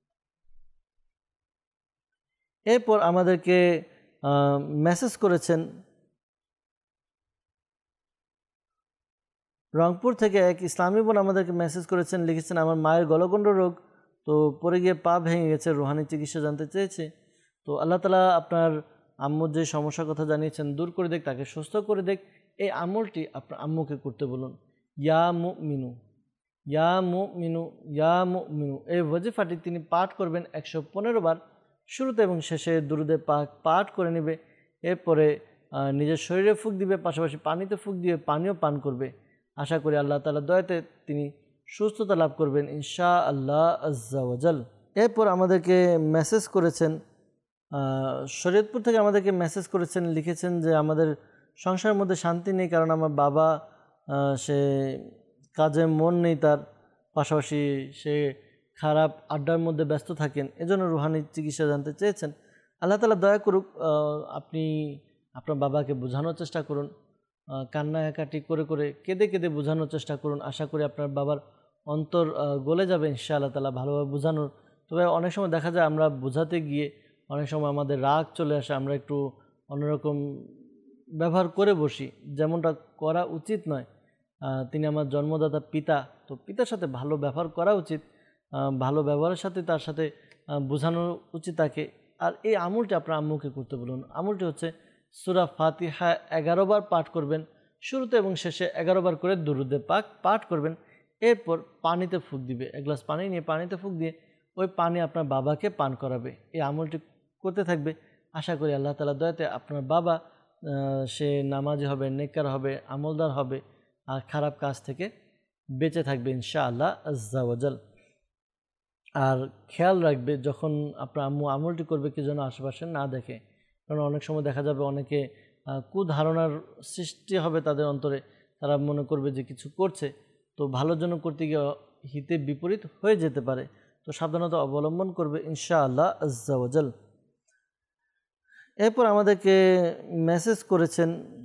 এরপর আমাদেরকে মেসেজ করেছেন রংপুর থেকে এক ইসলামী বোন, আমাদেরকে মেসেজ করেছেন, লিখেছেন আমার মায়ের গলগণ্ড রোগ, তো পরে গিয়ে পা ভেঙে গেছে, রুহানি চিকিৎসা জানতে চেয়েছে। তো আল্লাহ তাআলা আপনার আম্মুর যে সমস্যার কথা জানিয়েছেন দূর করে দেখ, তাকে সুস্থ করে দেখ। এই আমলটি আপনার আম্মুকে করতে বলুন। ইয়া মুমিনু, ইয়া মুমিনু, ইয়া মুমিনু এই ওয়াজিফাটি তিনি পাঠ করবেন 115 বার। শুরুতে এবং শেষে দুরুদে পাক পাঠ করে নেবে। এরপরে নিজের শরীরে ফুঁক দিবে, পাশাপাশি পানিতে ফুঁক দিয়ে পানিও পান করবে। আশা করি আল্লাহ তাআলার দয়াতে তিনি সুস্থতা লাভ করবেন ইনশাআল্লাহ আজ্জা ওয়া জাল। এরপর আমাদেরকে মেসেজ করেছেন শরীয়তপুর থেকে, আমাদেরকে মেসেজ করেছেন, লিখেছেন যে আমাদের সংসারের মধ্যে শান্তি নেই, কারণ আমার বাবা সে কাজে মন নেই তার, পাশাপাশি সে খারাপ আড্ডার মধ্যে ব্যস্ত থাকেন, এজন্য রুহানি চিকিৎসা জানতে চেয়েছেন। আল্লাহ তাআলা দয়া করুক, আপনি আপনার বাবাকে বোঝানোর চেষ্টা করুন, কান্নাকাটি করে করে কেঁদে কেঁদে বোঝানোর চেষ্টা করুন। আশা করি আপনার বাবার অন্তর গলে যাবে ইনশাআল্লাহ তাআলা ভালোভাবে বোঝানোর। তবে অনেক সময় দেখা যায় আমরা বোঝাতে গিয়ে অনেক সময় আমাদের রাগ চলে আসে, আমরা একটু অন্যরকম ব্যবহার করে বসি, যেমনটা করা উচিত নয়। তিনি আমার জন্মদাতা পিতা, তো পিতার সাথে ভালো ব্যবহার করা উচিত, ভালো ব্যবহারের সাথে তার সাথে বোঝানো উচিত তাকে। আর এই আমলটি আপনার আম্মুকে করতে বলুন। আমলটি হচ্ছে সূরা ফাতিহা 11 বার পাঠ করবেন, শুরুতে এবং শেষে 11 বার করে দুরূদে পাক পাঠ করবেন। এরপর পানিতে ফুঁক দিবে, এক গ্লাস পানি নিয়ে পানিতে ফুঁক দিয়ে ওই পানি আপনার বাবাকে পান করাবে। এই আমলটি করতে থাকবে। আশা করি আল্লাহ তাআলা দয়াতে আপনার বাবা সে নামাজি হবে, নেককার হবে, আমলদার হবে, আর খারাপ কাজ থেকে বেঁচে থাকবে ইনশাআল্লাহ আজ্জা ওয়াজাল। আর খেয়াল রাখবে যখন আপনার আম্মু আমলটি করবে কি যেন আশেপাশে না দেখে, কারণ অনেক সময় দেখা যাবে অনেকে কুধারণার সৃষ্টি হবে তাদের অন্তরে, তারা মনে করবে যে কিছু করছে, তো ভালোর জন্য করতে গিয়ে হিতে বিপরীত হয়ে যেতে পারে। তো সাবধানতা অবলম্বন করবে ইনশাআল্লাহ আজ্জা ওয়াজাল। এরপর আমাদেরকে মেসেজ করেছেন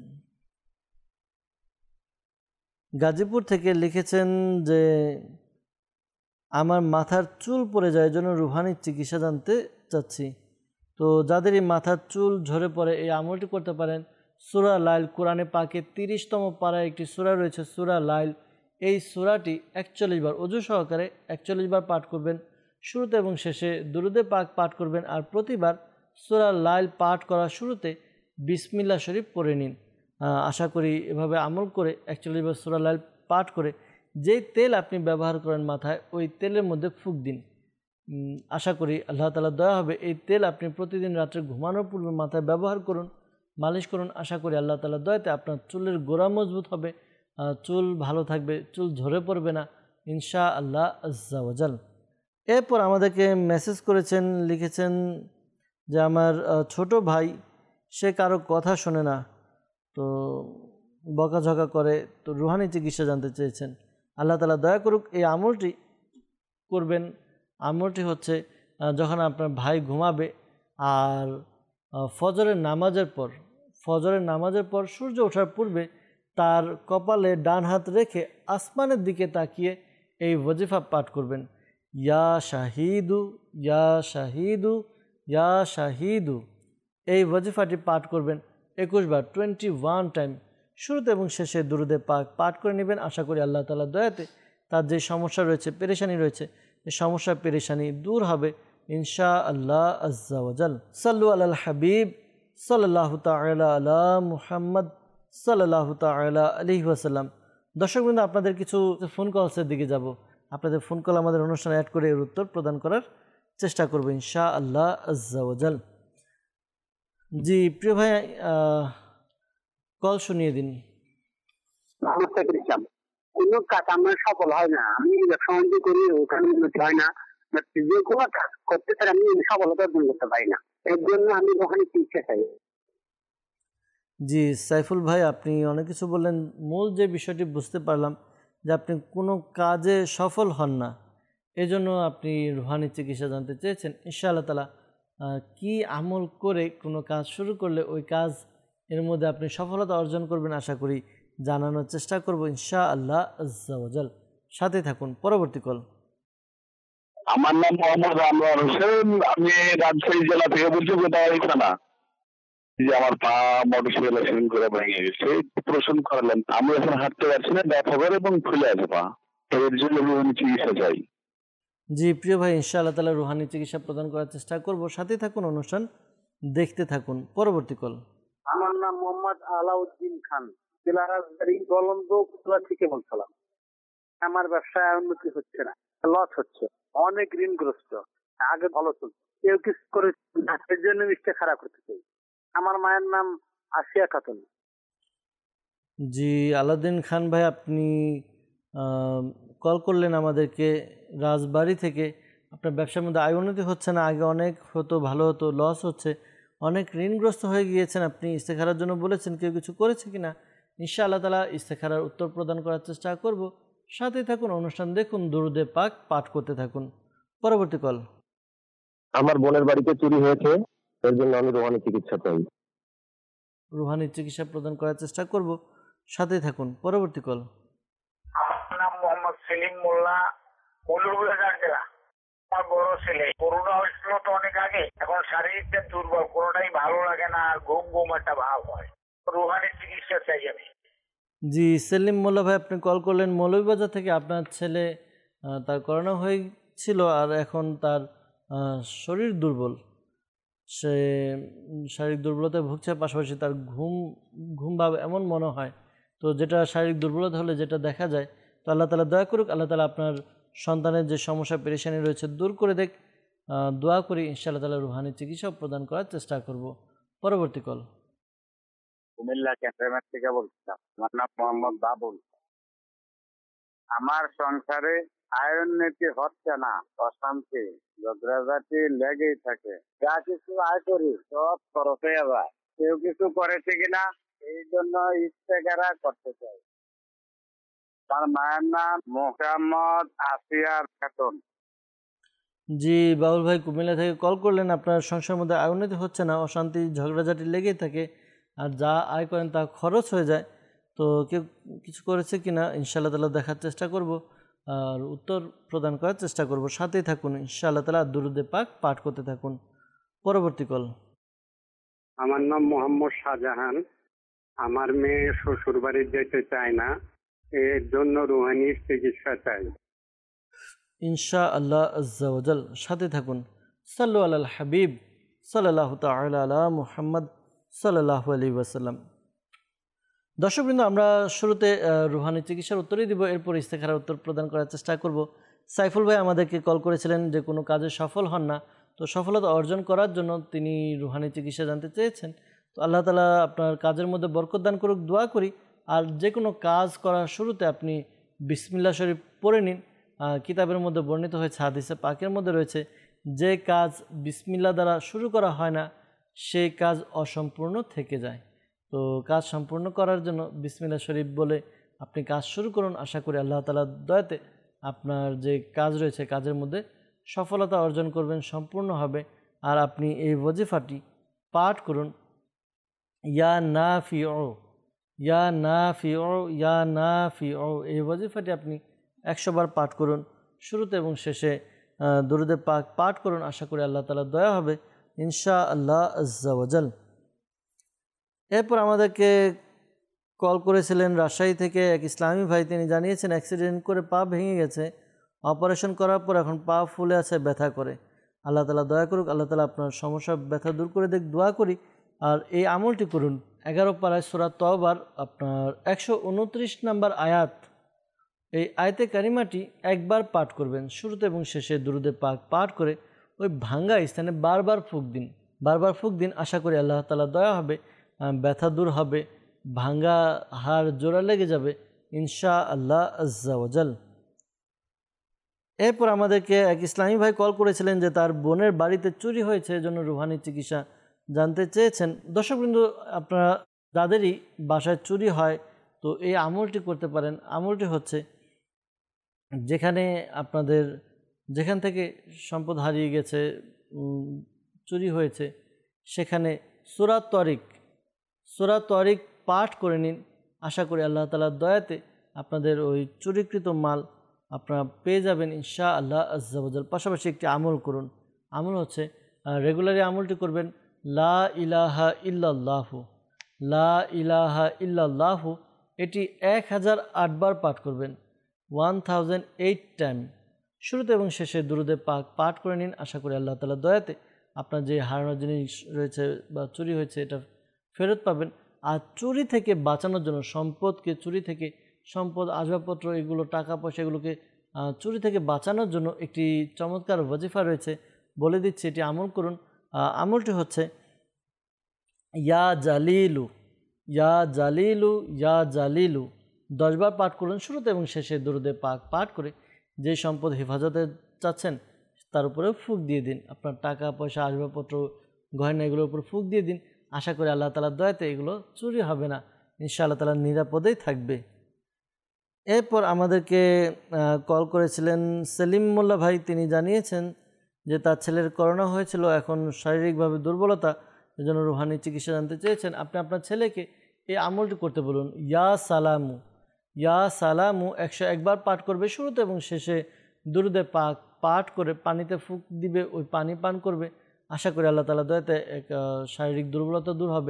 গাজীপুর থেকে, লিখেছেন যে আমার মাথার চুল পড়ে যায়, জন্য রুহানির চিকিৎসা জানতে চাচ্ছি। তো যাদের এই মাথার চুল ঝরে পড়ে এই আমলটি করতে পারেন। সূরা লাইল, কোরআনে পাকে 30তম পারায় একটি সূরা রয়েছে সূরা লাইল। এই সূরাটি 41 বার অজু সহকারে 41 বার পাঠ করবেন, শুরুতে এবং শেষে দুরূদে পাক পাঠ করবেন। আর প্রতিবার সূরা লাইল পাঠ করার শুরুতে বিসমিল্লাহ শরীফ পড়ে নিন। আশা করি এভাবে আমল করে 41 বার সূরা লাইল পাঠ করে যেই তেল আপনি ব্যবহার করেন মাথায়, ওই তেলের মধ্যে ফুঁক দিন। আশা করি আল্লাহ তাআলা দয়া হবে। এই তেল আপনি প্রতিদিন রাত্রে ঘুমানোর পূর্বে মাথায় ব্যবহার করুন, মালিশ করুন। আশা করি আল্লাহ তাআলা দয়াতে আপনার চুলের গোড়া মজবুত হবে, চুল ভালো থাকবে, চুল ঝরে পড়বে না ইনশাআল্লাহ আজ্জা ওয়াজাল। এরপর আমাদেরকে মেসেজ করেছেন, লিখেছেন যে আমার ছোট ভাই সে কারো কথা শোনে না, তো বকাঝকা করে, তো রুহানি চিকিৎসা জানতে চেয়েছেন। আল্লাহ তাআলা দয়া করুক, এই আমলটি করবেন। আমলটি হচ্ছে যখন আপনার ভাই ঘুমাবে আর ফজরের নামাজের পর সূর্য ওঠার পূর্বে তার কপালে ডান হাত রেখে আসমানের দিকে তাকিয়ে এই ওয়াজিফা পাঠ করবেন, ইয়া শাহিদু ইয়া শাহিদু ইয়া শাহিদু। এই ওয়াজিফাটি পাঠ করবেন 21 বার, 21 টাইম, শুরুতে এবং শেষে দুরূদে পাক পাঠ করে নেবেন। আশা করি আল্লাহ তাআলা দয়াতে তার যে সমস্যা রয়েছে, পেরেশানি রয়েছে, এই সমস্যা পেরেশানি দূর হবে ইনশাআল্লাহ আজ্জা ওয়াজাল। সাল্লু আলাল হাবিব সাল্লাল্লাহু তাআলা আলা মুহাম্মদ সাল্লাল্লাহু তাআলা আলাইহি ওয়াসাল্লাম। দর্শকবৃন্দ, আপনাদের কিছু ফোন কলসের দিকে যাব। আপনাদের ফোন কল আমাদের অনুষ্ঠানে অ্যাড করে এর উত্তর প্রদান করার চেষ্টা করব ইনশাআল্লাহ আজ্জা ওয়াজাল। জি প্রিয় ভাই, কল শুনিয়ে দিন। কোনো কাজ আমার সফল হয় না, আমি ব্যবসা বাণিজ্য করি, ওখানে উন্নতি হয় না, যে কোনো কাজ করতে পারে আমি সফলতা অর্জন করতে পারি না, এর জন্য আমি ওখানে চিকিৎসা চাই। জি সাইফুল ভাই, আপনি অনেক কিছু বললেন। মূল যে বিষয়টি বুঝতে পারলাম যে আপনি কোনো কাজে সফল হন না, এজন্য আপনি রুহানি চিকিৎসা জানতে চেয়েছেন। ইনশাআল্লাহ তাআলা কি আমল করে কোনো কাজ শুরু করলে ওই কাজ এর মধ্যে আপনি সফলতা অর্জন করবেন আশা করি জানানোর চেষ্টা করব ইনশাআল্লাহ আজ্জা ওয়াজাল। সাথে থাকুন। পরবর্তী কল। আমার নাম মোহাম্মদ আনোয়ার হোসেন, আমি রাজশাহী জেলা থেকে বলছি, গোদাগাড়ি থানা। যে আমার পা মোটরসাইকেল অ্যাক্সিডেন্ট করে ভেঙে গেছে, অপারেশন করালাম, আমি এখন হাঁটতে পারছি না, ব্যথা করে এবং ফুলে আছে পা, এর জন্য আমি চিকিৎসা চাই। জি প্রিয় ভাই, ইনশাআল্লাহ তাআলা রুহানি চিকিৎসা প্রদান করার চেষ্টা করব। সাথে থাকুন, অনুষ্ঠান দেখতে থাকুন। পরবর্তী কল। আমার নাম মোহাম্মদ আলাউদ্দিন খান, জেলা রাজবাড়ী গলন্দ উপজেলা থেকে বলছিলাম। আমার ব্যবসায় উন্নতি হচ্ছে না, লস হচ্ছে, অনেক ঋণগ্রস্ত। আগে ভালো চলছে, কেউ কিছু করে না, এর জন্য জিনিসটা খারাপ হতে চাই। আমার মায়ের নাম আসিয়া খাতুন। জি আলাউদ্দিন খান ভাই, আপনি কল করলেন আমাদেরকে রাজবাড়ী থেকে। আপনার ব্যবসার মধ্যে আয় উন্নতি হচ্ছে না, আগে অনেক হতো, ভালো হতো, লস হচ্ছে, অনেক ঋণগ্রস্ত হয়ে গিয়েছেন। আপনি ইস্তেখারার জন্য বলেছেন, কেউ কিছু করেছে কিনা ইনশাআল্লাহ তাআলা ইস্তেখারার উত্তর প্রদান করার চেষ্টা করব। সাথে থাকুন, অনুষ্ঠান দেখুন, দুরূদে পাক পাঠ করতে থাকুন। পরবর্তী কল। আমার বোনের বাড়িতে চুরি হয়েছে, এর জন্য আমি রোহানি চিকিৎসা চাই। রুহানি চিকিৎসা প্রদান করার চেষ্টা করব, সাথেই থাকুন। পরবর্তী কল। আমার নাম মোহাম্মদ সেলিম মোল্লা, মৌলভীবাজার জেলা। আমার বড় ছেলে করোনা হয়েছিল তো অনেক আগে, এখন শারীরিকটা দুর্বল, কোনোটাই ভালো লাগে না, আর ঘুম ঘুম একটা ভাব হয়। রুহানি চিকিৎসা চাই আমি। জি সেলিম মোল্লা ভাই, আপনি কল করলেন মৌলভীবাজার থেকে। আপনার ছেলে তার করোনা হয়েছিল আর এখন তার শরীর দুর্বল, সে শারীরিক দুর্বলতায় ভুগছে, পাশাপাশি তার ঘুম ভাব এমন মনে হয়। তো যেটা শারীরিক দুর্বলতা হলে যেটা দেখা যায়, তো আল্লাহ তাআলা দয়া করুক, আল্লাহ তাআলা আপনার সন্তানের যে সমস্যা পেরেশানি রয়েছে দূর করে দেখ। দোয়া করি ইনশাআল্লাহ তাআলা রুহানি চিকিৎসা প্রদান করার চেষ্টা করব। পরবর্তী কল। কুমিল্লা ক্যান্টনমেন্ট থেকে বলছিলাম। আমার নাম মোহাম্মদ বাবুল। আমার সংসারে আয় উন্নতি হচ্ছে না, অশান্তি ঝগড়াঝাটি লেগেই থাকে। যা কিছু আয় করি সব খরচ হয়ে যায়। কেউ কিছু করেছে কিনা এই জন্য ইস্তেগারা করতে চাই। তার মায়ের নাম মোহাম্মদ আসিয়ার খাতুন। জি বাবুল ভাই কুমিল্লা থেকে কল করলেন। আপনার সংসারের মধ্যে আয় উন্নতি হচ্ছে না, অশান্তি ঝগড়াঝাটি লেগেই থাকে, আর যা আয় করেন তা খরচ হয়ে যায়। তো কেউ কিছু করেছে কিনা ইনশাআল্লাহ তাআলা দেখার চেষ্টা করব আর উত্তর প্রদান করার চেষ্টা করব। সাথেই থাকুন ইনশাআল্লাহ তাআলা, দুরূদে পাক পাঠ করতে থাকুন। পরবর্তী কল। আমার নাম মোহাম্মদ শাহজাহান। আমার মেয়ে শ্বশুর বাড়ি যেতে চায় না, এর জন্য রুহানির চিকিৎসা চাই। ইনশাআল্লাহ আজ্জা ওয়াজাল, সাথে থাকুন। সাল্লু আলাল হাবিব সাল্লাল্লাহু তাআলা আলা মুহাম্মদ সাল্লাল্লাহু আলাইহি ওয়াসাল্লাম। দর্শকবৃন্দ, আমরা শুরুতে রুহানি চিকিৎসার উত্তরই দিব, এরপর ইস্তেখারার উত্তর প্রদান করার চেষ্টা করব। সাইফুল ভাই আমাদেরকে কল করেছিলেন যে কোনো কাজে সফল হন না, তো সফলতা অর্জন করার জন্য তিনি রুহানি চিকিৎসা জানতে চেয়েছেন। তো আল্লাহ তাআলা আপনার কাজের মধ্যে বরকত দান করুক, দোয়া করি। আর যে কোনো কাজ করার শুরুতে আপনি বিসমিল্লাহ শরীফ পড়ে নিন। কিতাবের মধ্যে বর্ণিত হয়েছে, হাদিসে পাকের মধ্যে রয়েছে, যে কাজ বিসমিল্লাহ দ্বারা শুরু করা হয় না সেই কাজ অসম্পূর্ণ থেকে যায়। তো কাজ সম্পূর্ণ করার জন্য বিসমিল্লাহ শরীফ বলে আপনি কাজ শুরু করুন। আশা করি আল্লাহ তাআলার দয়াতে আপনার যে কাজ রয়েছে কাজের মধ্যে সফলতা অর্জন করবেন, সম্পূর্ণ হবে। আর আপনি এই ওয়াজিফাটি পাঠ করুন, ইয়া নাফিউ, ইয়া নাফিউ, ইয়া নাফিউ। এই ওয়াজিফাটি আপনি 100 বার পাঠ করুন, শুরুতে এবং শেষে দুরূদে পাক পাঠ করুন। আশা করি আল্লাহ তাআলার দয়া হবে ইনশাআল্লাহ আজ্জা ওয়াজাল। এরপর আমাদেরকে কল করেছিলেন রাজশাহী থেকে এক ইসলামী ভাই। তিনি জানিয়েছেন অ্যাক্সিডেন্ট করে পা ভেঙে গেছে, অপারেশন করার পর এখন পা ফুলে আছে, ব্যথা করে। আল্লাহ তাআলা দয়া করুক, আল্লাহ তাআলা আপনার সমস্যা ব্যথা দূর করে দেখ, দোয়া করি। আর এই আমলটি করুন 11 পারায় সূরা তওবার আপনার 129 নম্বর আয়াত, এই আয়াতে কারিমাটি একবার পাঠ করবেন, শুরুতে এবং শেষে দুরূদে পাক পাঠ করে ওই ভাঙ্গা স্থানে বারবার ফুঁক দিন, বারবার ফুঁক দিন। আশা করি আল্লাহ তাআলা দয়া হবে, ব্যথা দূর হবে, ভাঙ্গা হাড় জোড়া লেগে যাবে ইনশাআল্লাহ আজ্জা ওয়াজাল। এরপর আমাদেরকে এক ইসলামী ভাই কল করেছিলেন যে তার বোনের বাড়িতে চুরি হয়েছে, এজন্য রুহানি চিকিৎসা জানতে চেয়েছেন। দর্শকবৃন্দ, আপনারা যাদেরই বাসায় চুরি হয় তো এই আমলটি করতে পারেন। আমলটি হচ্ছে, যেখান থেকে সম্পদ হারিয়ে গেছে, চুরি হয়েছে, সেখানে সূরা তরিক পাঠ করে নিন। আশা করি আল্লাহ তাআলার দয়াতে আপনাদের ওই চুরিকৃত মাল আপনারা পেয়ে যাবেন ইনশাআল্লাহ আজ্জা ওয়াজাল। পাশাপাশি একটি আমল করুন, আমল হচ্ছে রেগুলারই আমলটি করবেন, লা ইলাহা ইল্লাল্লাহু, লা ইলাহা ইল্লাল্লাহু। এটি 1008 বার পাঠ করবেন, 1008 টাইম। শুরুতে এবং শেষে দুরূদে পাক পাঠ করে নিন। আশা করি আল্লাহ তাআলার দয়াতে আপনার যে হারানো জিনিস রয়েছে বা চুরি হয়েছে এটা ফেরত পাবেন। আর চুরি থেকে বাঁচানোর জন্য, সম্পদ আসবাবপত্র এগুলো, টাকা পয়সা, এগুলোকে চুরি থেকে বাঁচানোর জন্য একটি চমৎকার ওয়াজিফা রয়েছে, বলে দিচ্ছি, এটি আমল করুন। আমলটি হচ্ছে ইয়া জালিলু, ইয়া জালিলু, ইয়া জালিলু 10 বার পাঠ করুন, শুরুতে এবং শেষে দুরূদে পাক পাঠ করে যে সম্পদ হেফাজতে চাচ্ছেন তার উপরে ফুঁক দিয়ে দিন। আপনার টাকা পয়সা আসবাবপত্র গয়না এগুলোর উপর ফুঁক দিয়ে দিন। আশা করি আল্লাহ তাআলার দয়াতে এগুলো চুরি হবে না, ইনশাআল্লাহ তাআলা নিরাপদেই থাকবে। এরপর আমাদেরকে কল করেছিলেন সেলিম মোল্লা ভাই। তিনি জানিয়েছেন যে তার ছেলের করোনা হয়েছিল, এখন শারীরিকভাবে দুর্বলতা, এজন্য রুহানি চিকিৎসা জানতে চেয়েছেন। আপনি আপনার ছেলেকে এই আমলটি করতে বলুন। ইয়া সালামু, ইয়া সালামু 101 বার পাঠ করবে শুরুতে এবং শেষে দুরুদে পাক পাঠ করে পানিতে ফুঁক দিবে, ওই পানি পান করবে। আশা করি আল্লাহ তাআলা দয়াতে এক শারীরিক দুর্বলতা দূর হবে,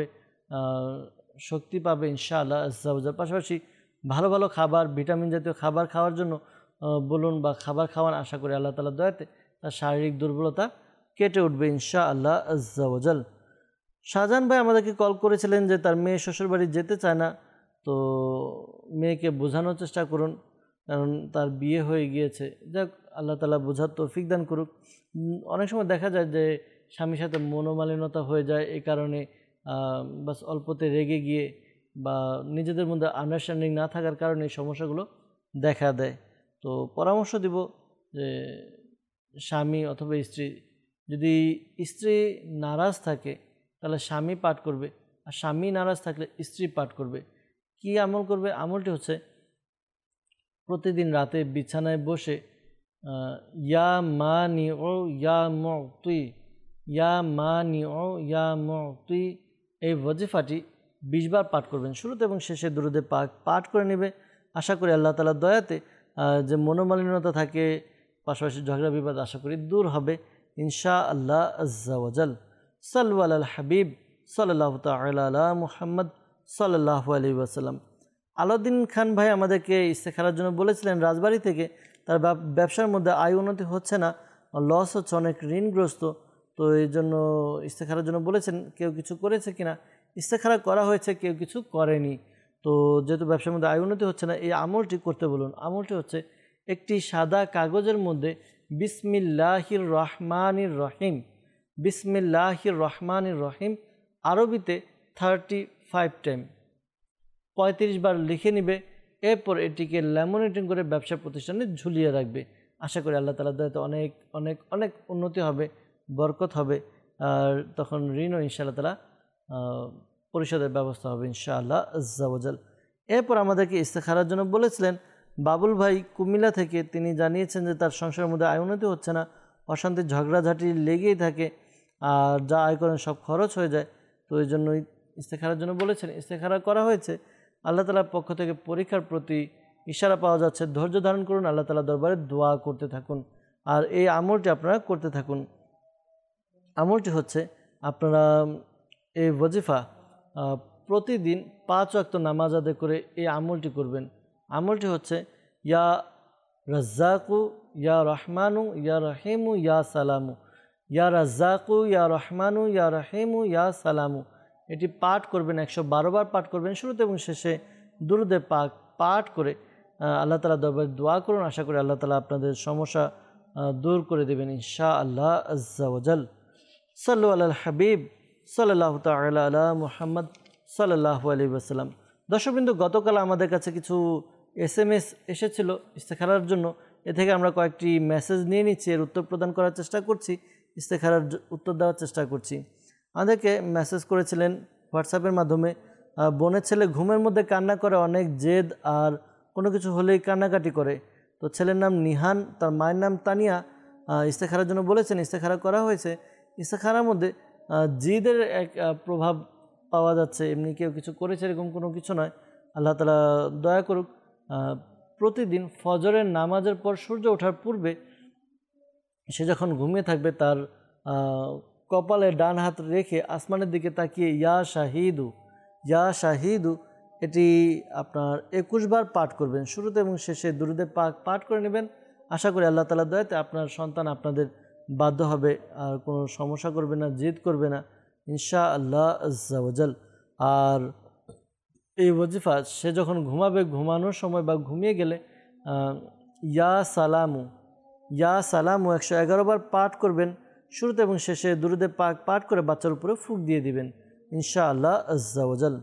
শক্তি পাবে ইনশাআল্লাহ আজ্জা ওয়া জাল। পাশাপাশি ভালো ভালো খাবার, ভিটামিন জাতীয় খাবার খাওয়ার জন্য বলুন বা খাবার খাওয়ান। আশা করি আল্লাহ তাআলা দয়াতে তার শারীরিক দুর্বলতা কেটে উঠবে ইনশাআল্লাহ আজ্জা ওয়া জাল। শাহজাহান ভাই আমাদেরকে কল করেছিলেন যে তার মেয়ে শ্বশুরবাড়ি যেতে চায় না, তো মেয়েকে বোঝানোর চেষ্টা করুন, কারণ তার বিয়ে হয়ে গিয়েছে। যাক, আল্লাহ তাআলা বোঝার তৌফিক দান করুক। অনেক সময় দেখা যায় যে স্বামীর সাথে মনোমালিন্যতা হয়ে যায়, এই কারণে বাস অল্পতে রেগে গিয়ে বা নিজেদের মধ্যে আন্ডারস্ট্যান্ডিং না থাকার কারণে এই সমস্যাগুলো দেখা দেয়। তো পরামর্শ দিব যে স্বামী অথবা স্ত্রী, যদি স্ত্রী নারাজ থাকে তাহলে স্বামী পাঠ করবে, আর স্বামী নারাজ থাকলে স্ত্রী পাঠ করবে। কি আমল করবে? আমলটি হচ্ছে প্রতিদিন রাতে বিছানায় বসে ইয়া মানি ও ইয়া মুতুই, ইয়া মানি ও ইয়া মুতুই এই ওয়াজিফাটি 20 বার পাঠ করবেন শুরুতে এবং শেষে দুরুদে পাক পাঠ করে নেবে। আশা করি আল্লাহ তাআলার দয়াতে যে মনোমালিন্যতা থাকে, পাশাপাশি ঝগড়া বিবাদ আশা করি দূর হবে ইনশাআল্লাহ আজ্জা ওয়া জাল। সাল্লু আলাল হাবিব সাল্লাল্লাহু তাআলা আলা মুহাম্মদ সাল্লাল্লাহু আলাইহি ওয়াসাল্লাম। আলাউদ্দিন খান ভাই আমাদেরকে ইস্তেখারার জন্য বলেছিলেন রাজবাড়ি থেকে, তার ব্যবসার মধ্যে আয় উন্নতি হচ্ছে না, লস হচ্ছে, অনেক ঋণগ্রস্ত। তো এই জন্য ইস্তেখারার জন্য বলেছেন কেউ কিছু করেছে কিনা। ইস্তেখারা করা হয়েছে, কেউ কিছু করেনি। তো যেহেতু ব্যবসার মধ্যে আয় উন্নতি হচ্ছে না, এই আমলটি করতে বলুন। আমলটি হচ্ছে একটি সাদা কাগজের মধ্যে বিসমিল্লাহির রহমানির রহিম, বিসমিল্লাহির রহমানির রহিম আরবিতে 35 টাইম 35 বার লিখে নেবে। এরপর এটিকে ল্যামিনেটিং করে ব্যবসা প্রতিষ্ঠানে ঝুলিয়ে রাখবে। আশা করি আল্লাহ তাআলার দয়াতে অনেক অনেক অনেক উন্নতি হবে, বরকত হবে, আর তখন ঋণও ইনশাআল্লাহ তাআলা পরিশোধের ব্যবস্থা হবে ইনশাআল্লাহ আজ্জা ওয়া জাল। এরপর আমাদেরকে ইস্তেখারার জন্য বলেছিলেন বাবুল ভাই কুমিল্লা থেকে। তিনি জানিয়েছেন যে তার সংসারের মধ্যে আয় উন্নতি হচ্ছে না, অশান্তি ঝগড়াঝাটি লেগেই থাকে, আর যা আয় করেন সব খরচ হয়ে যায়। তো এই জন্যই ইস্তেখারার জন্য বলেছেন। ইস্তেখারা করা হয়েছে, আল্লাহ তাআলার পক্ষ থেকে পরীক্ষার প্রতি ইশারা পাওয়া যাচ্ছে। ধৈর্য ধারণ করুন, আল্লাহ তাআলার দরবারে দোয়া করতে থাকুন, আর এই আমলটি আপনারা করতে থাকুন। আমলটি হচ্ছে আপনারা এই ওয়াজিফা প্রতিদিন 5 ওয়াক্ত নামাজ আদায় করে এই আমলটি করবেন। আমলটি হচ্ছে ইয়া রাজ্জাকু ইয়া রহমানু ইয়া রহিমু ইয়া সালামু, ইয়া রাজ্জাকু ইয়া রহমানু ইয়া রহিমু ইয়া সালামু। এটি পাঠ করবেন, 112 বার পাঠ করবেন শুরুতে এবং শেষে দুরুদে পাক পাঠ করে আল্লাহ তাআলার দরবারে দোয়া করুন। আশা করি আল্লাহ তাআলা আপনাদের সমস্যা দূর করে দেবেন ইনশাআল্লাহ আজ্জা ওয়া জাল। সাল্লু আলাল হাবিব সাল্লাল্লাহু তাআলা আলা মুহাম্মদ সাল্লাল্লাহু আলাইহি ওয়াসাল্লাম। দর্শকবৃন্দ, গতকাল আমাদের কাছে কিছু SMS এসেছিল ইস্তেখারার জন্য। এ থেকে আমরা কয়েকটি মেসেজ নিয়ে নিচ্ছি, এর উত্তর প্রদান করার চেষ্টা করছি, ইস্তেখারার উত্তর দেওয়ার চেষ্টা করছি। আমাদেরকে মেসেজ করেছিলেন হোয়াটসঅ্যাপের মাধ্যমে, বোনের ছেলে ঘুমের মধ্যে কান্না করে, অনেক জেদ, আর কোনো কিছু হলেই কান্নাকাটি করে। তো ছেলের নাম নিহান, তার মায়ের নাম তানিয়া। ইস্তেখারার জন্য বলেছেন, ইস্তেখারা করা হয়েছে। ইস্তেখারার মধ্যে জিদের এক প্রভাব পাওয়া যাচ্ছে, এমনি কেউ কিছু করেছে এরকম কোনো কিছু নয়। আল্লাহ তাআলা দয়া করুক। প্রতিদিন ফজরের নামাজের পর সূর্য ওঠার পূর্বে সে যখন ঘুমিয়ে থাকবে, তার কপালে ডান হাত রেখে আসমানের দিকে তাকিয়ে ইয়া শাহিদু, ইয়া শাহিদু এটি আপনার 21 বার পাঠ করবেন শুরুতে এবং শেষে দুরুদে পাক পাঠ করে নেবেন। আশা করি আল্লাহ তাআলার দয়াতে আপনার সন্তান আপনাদের বাধ্য হবে, আর কোনো সমস্যা করবে না, জিদ করবে না ইনশাআল্লাহ আজ্জা ওয়া জাল। আর এই ওয়াজিফা সে যখন ঘুমাবে, ঘুমানোর সময় বা ঘুমিয়ে গেলে ইয়া সালামু, ইয়া সালামু 111 বার পাঠ করবেন শুরুতে এবং শেষে দুরুদে পাক পাঠ করে বাচ্চার উপরে ফুঁক দিয়ে দিবেন ইনশাআল্লাহ আজ্জা ওয়া জাল।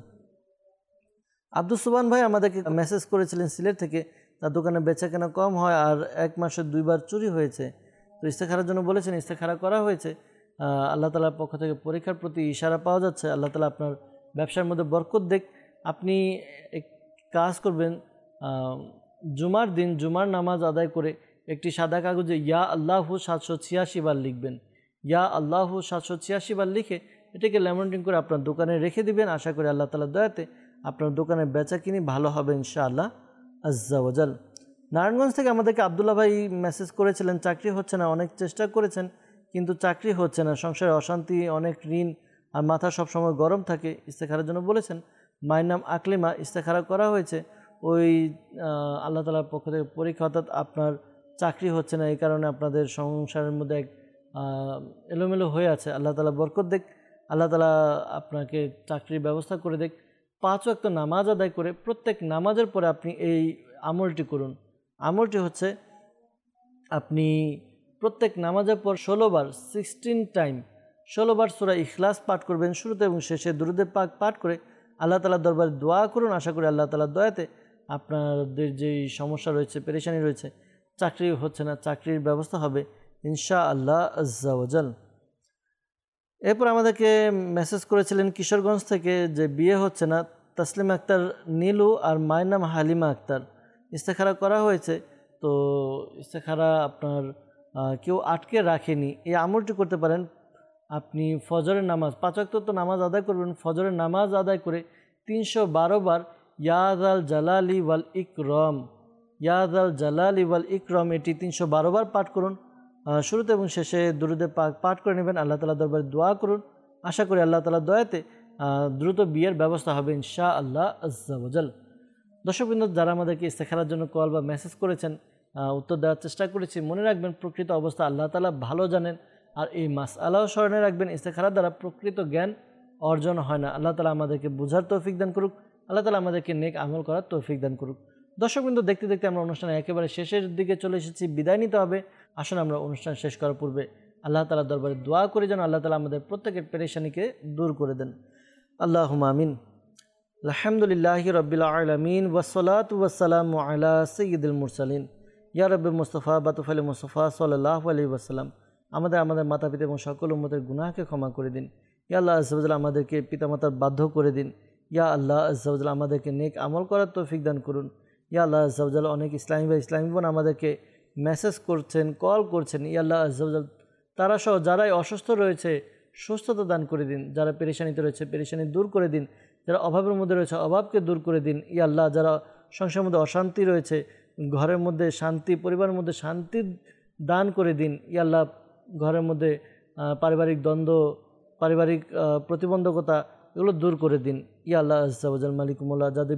আব্দুল সুবহান ভাই আমাদেরকে মেসেজ করেছিলেন সিলেট থেকে, তার দোকানে বেচাকেনা কম হয় আর 1 মাসে 2 বার চুরি হয়েছে। তো ইস্তেখারার জন্য বলেছেন, ইস্তেখারা করা হয়েছে। আল্লাহ তাআলার পক্ষ থেকে পরীক্ষার প্রতি ইশারা পাওয়া যাচ্ছে। আল্লাহ তাআলা আপনার ব্যবসার মধ্যে বরকত দেখ। আপনি এক কাজ করবেন, জুমার দিন জুমার নামাজ আদায় করে একটি সাদা কাগজে ইয়া আল্লাহু 786 বার লিখবেন। ইয়া আল্লাহু 786 বার লিখে এটাকে ল্যামিনেটিং করে আপনার দোকানে রেখে দিবেন। আশা করি আল্লাহ তাআলার দয়াতে আপনার দোকানের বেচাকিনি ভালো হবে ইনশাআল্লাহ আজ্জা ওয়াজাল। নারায়ণগঞ্জ থেকে আমাদেরকে আবদুল্লাহ ভাই মেসেজ করেছিলেন, চাকরি হচ্ছে না, অনেক চেষ্টা করেছেন কিন্তু চাকরি হচ্ছে না, সংসারে অশান্তি, অনেক ঋণ আর মাথা সবসময় গরম থাকে। ইস্তেখারার জন্য বলেছেন। মায়ের নাম আকলিমা, ইস্তেখারা করা হয়েছে, ওই আল্লাহ তাআলার পক্ষ থেকে পরীক্ষা, অর্থাৎ আপনার চাকরি হচ্ছে না, এই কারণে আপনাদের সংসারের মধ্যে এক এলোমেলো হয়ে আছে। আল্লাহ তাআলা বরকত দেখ, আল্লাহ তাআলা আপনাকে চাকরির ব্যবস্থা করে দেখ। 5 ওয়াক্ত নামাজ আদায় করে প্রত্যেক নামাজের পরে আপনি এই আমলটি করুন। আমলটি হচ্ছে আপনি প্রত্যেক নামাজের পর 16 বার 16 টাইম 16 বার সূরা ইখলাস পাঠ করবেন। শুরুতে এবং শেষে দুরূদে পাক পাঠ করে আল্লাহ তাআলার দরবারে দোয়া করুন। আশা করি আল্লাহ তাআলার দয়াতে আপনাদের যেই সমস্যা রয়েছে, পেরেশানি রয়েছে, চাকরি হচ্ছে না, চাকরির ব্যবস্থা হবে ইনশাআল্লাহ আজ্জা ওয়াজাল। এরপর আমাদেরকে মেসেজ করেছিলেন কিশোরগঞ্জ থেকে যে বিয়ে হচ্ছে না, তাসলিমা আক্তার নীলু আর মায়ের নাম হালিমা আক্তার। ইস্তেখারা করা হয়েছে, তো ইস্তেখারা আপনার কেউ আটকে রাখেনি। এই আমলটি করতে পারেন। আপনি ফজরের নামাজ 5 ওয়াক্ত তো নামাজ আদায় করবেন। ফজরের নামাজ আদায় করে 312 বার ইয়াদাল জালালি ওয়াল ইকরম, ইয়াদাল জালালি ওয়াল ইকরম, এটি 312 বার পাঠ করুন। শুরুতে এবং শেষে দুরূদে পাক পাঠ করে নেবেন। আল্লাহ তাআলার দরবারে দোয়া করুন। আশা করি আল্লাহ তাআলার দয়াতে দ্রুত বিয়ের ব্যবস্থা হবে ইনশাআল্লাহ আজ্জা ওয়াজাল। দর্শকবৃন্দ, যারা আমাদেরকে ইস্তেখারার জন্য কল বা মেসেজ করেছেন, উত্তর দেওয়ার চেষ্টা করেছি। মনে রাখবেন, প্রকৃত অবস্থা আল্লাহ তাআলা ভালো জানেন। আর এই মাসআলাও স্মরণে রাখবেন, ইস্তেখারার দ্বারা প্রকৃত জ্ঞান অর্জন হয় না। আল্লাহ তাআলা আমাদেরকে বোঝার তৌফিক দান করুক। আল্লাহ তাআলা আমাদেরকে নেক আমল করার তৌফিক দান করুক। দর্শকবৃন্দ, দেখতে দেখতে আমরা অনুষ্ঠানের একেবারে শেষের দিকে চলে এসেছি, বিদায় নিতে হবে। আসুন আমরা অনুষ্ঠান শেষ করার পূর্বে আল্লাহ তাআলার দরবারে দোয়া করে যেন আল্লাহ তাআলা আমাদের প্রত্যেকের পেরেশানিকে দূর করে দেন। আল্লাহুম্মা আমিন। আলহামদুলিল্লাহি রাব্বিল আলামিন ওয়াসসালাতু ওয়াসসালামু আলা সাইয়্যিদিল মুরসালিন ইয়া রাব্বি মুস্তাফা বাতুফালি মুস্তাফা সাল্লাল্লাহু আলাইহি ওয়াসাল্লাম। আমাদের মাতা পিতা এবং সকল উম্মতের গুনাহকে ক্ষমা করে দিন। ইয়া আল্লাহ আজ্জা ওয়া জাল্লা, আমাদেরকে পিতামাতার বাধ্য করে দিন। ইয়া আল্লাহ আজ্জা ওয়া জাল্লা, আমাদেরকে নেক আমল করার তৌফিক দান করুন। ইয়া আল্লাহ আজ্জা ওয়া জাল্লা, অনেক ইসলামী ভাই ইসলামী বোন আমাদেরকে মেসেজ করছেন, কল করছেন। ইয়া আল্লাহ আজ্জা ওয়া জাল্লা, তারা সহ যারাই অসুস্থ রয়েছে সুস্থতা দান করে দিন, যারা পেরেশানিতে রয়েছে পেরেশানি দূর করে দিন, যারা অভাবের মধ্যে রয়েছে অভাবকে দূর করে দিন। ইয়া আল্লাহ, যারা সংসারের মধ্যে অশান্তি রয়েছে, ঘরের মধ্যে শান্তি, পরিবারের মধ্যে শান্তি দান করে দিন। ইয়া আল্লাহ, ঘরের মধ্যে পারিবারিক দ্বন্দ্ব, পারিবারিক প্রতিবন্ধকতা, এগুলো দূর করে দিন। ইয়া আল্লাহ আজ্জা ওয়া জাল মালিকুমুল্লাহ, যাদের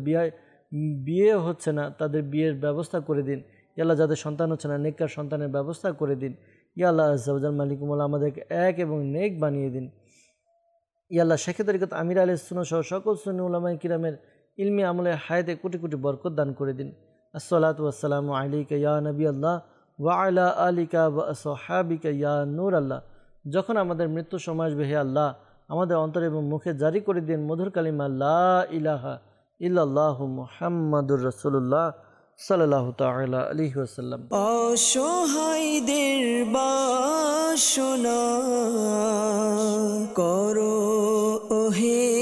বিয়ে হচ্ছে না তাদের বিয়ের ব্যবস্থা করে দিন। ইয়া আল্লাহ, যাদের সন্তান হচ্ছে না নেককার সন্তানের ব্যবস্থা করে দিন। ইয়া আল্লাহ আজ্জা ওয়া জাল মালিকুমুল্লাহ, আমাদেরকে এক এবং নেক বানিয়ে দিন। ইয়া আল্লাহ, শেখে তরিকত আমির আলাইহিস সুন্নাহ সহ সকল সুন্নি উলামায়ে কিরামের ইলমি আমলে হায়াতে কোটি কোটি বরকত দান করে দিন। আসসালাতু ওয়াসসালামু আলাইকা ইয়া নবী আল্লাহ ওয়া আলা আলিকা ওয়া আসহাবিকা ইয়া নূর আল্লাহ। যখন আমাদের মৃত্যু সময় আসবে, হে আল্লাহ, আমাদের অন্তরে এবং মুখে জারি করে দিন মধুর কালিমা লা ইলাহা ইল্লাল্লাহু মুহাম্মাদুর রাসূলুল্লাহ সাল্লাল্লাহু তাআলা আলাইহি ওয়াসাল্লাম। অসহায়দের বাসনা করো ওহে